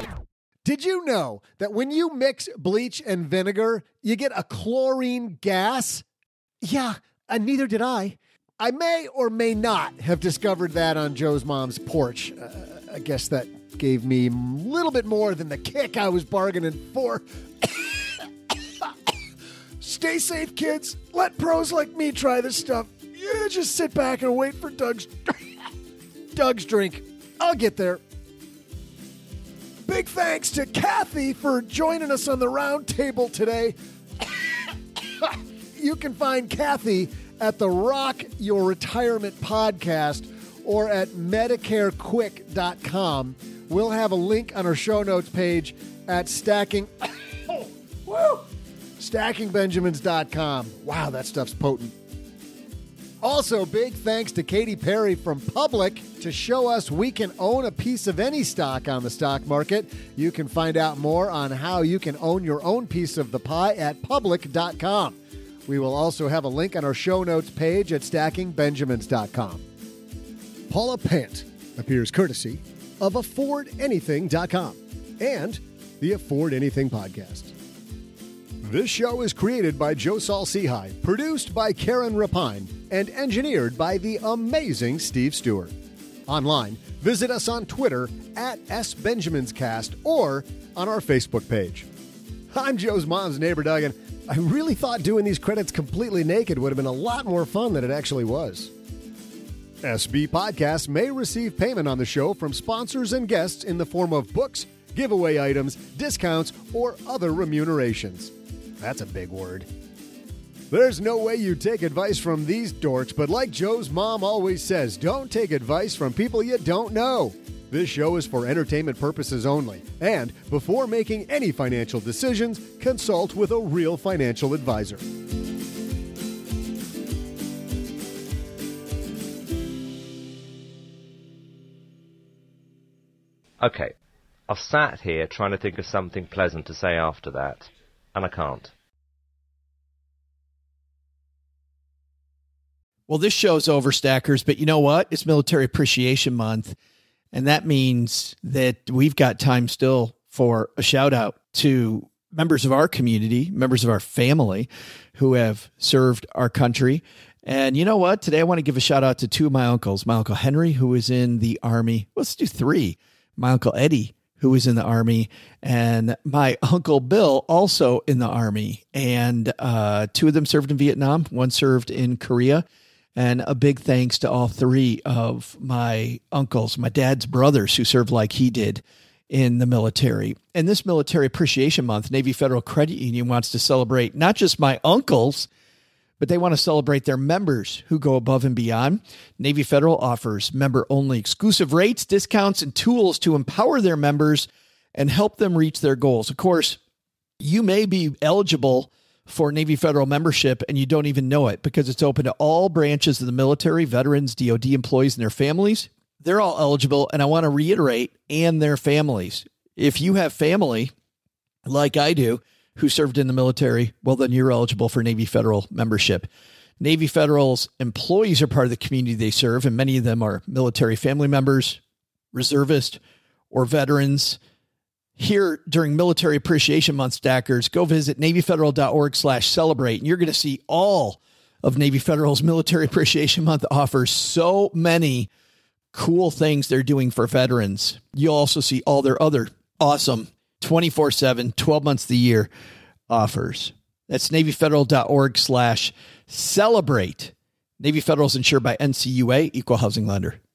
Did you know that when you mix bleach and vinegar, you get a chlorine gas? Yeah, and neither did I. I may or may not have discovered that on Joe's mom's porch. Uh, I guess that gave me a little bit more than the kick I was bargaining for. Stay safe, kids. Let pros like me try this stuff. Yeah, just sit back and wait for Doug's Doug's drink. I'll get there. Big thanks to Kathy for joining us on the round table today. You can find Kathy at the Rock Your Retirement podcast or at medicare quick dot com. We'll have a link on our show notes page at stacking woo, stacking benjamins dot com. Wow, that stuff's potent. Also, big thanks to Katy Perry from Public to show us we can own a piece of any stock on the stock market. You can find out more on how you can own your own piece of the pie at public dot com. We will also have a link on our show notes page at stacking benjamins dot com. Paula Pant appears courtesy of afford anything dot com and the Afford Anything podcast. This show is created by Joe Saul-Sehy, produced by Karen Rapine, and engineered by the amazing Steve Stewart. Online, visit us on Twitter at S Benjaminscast or on our Facebook page. I'm Joe's mom's neighbor, Doug, and I really thought doing these credits completely naked would have been a lot more fun than it actually was. S B Podcasts may receive payment on the show from sponsors and guests in the form of books, giveaway items, discounts, or other remunerations. That's a big word. There's no way you take advice from these dorks, but like Joe's mom always says, don't take advice from people you don't know. This show is for entertainment purposes only, and before making any financial decisions, consult with a real financial advisor. Okay, I've sat here trying to think of something pleasant to say after that, and I can't. Well, this show's over, Stackers, but you know what? It's Military Appreciation Month, and that means that we've got time still for a shout out to members of our community, members of our family who have served our country. And you know what? Today I want to give a shout out to two of my uncles. My Uncle Henry, who was in the Army. Let's do three. My Uncle Eddie, who was in the Army, and my Uncle Bill, also in the Army. And uh, two of them served in Vietnam. One served in Korea. And a big thanks to all three of my uncles, my dad's brothers, who served like he did in the military. And this Military Appreciation Month, Navy Federal Credit Union wants to celebrate not just my uncles, but they want to celebrate their members who go above and beyond. Navy Federal offers member-only exclusive rates, discounts, and tools to empower their members and help them reach their goals. Of course, you may be eligible for Navy Federal membership and you don't even know it because it's open to all branches of the military, veterans, D O D employees, and their families. They're all eligible, and I want to reiterate, and their families. If you have family, like I do, who served in the military, well, then you're eligible for Navy Federal membership. Navy Federal's employees are part of the community they serve, and many of them are military family members, reservists, or veterans. Here during Military Appreciation Month, Stackers, go visit NavyFederal.org slash celebrate, and you're going to see all of Navy Federal's Military Appreciation Month offers so many cool things they're doing for veterans. You'll also see all their other awesome twenty-four seven, twelve months of the year offers. That's NavyFederal.org slash celebrate. Navy Federal is insured by N C U A, Equal Housing Lender.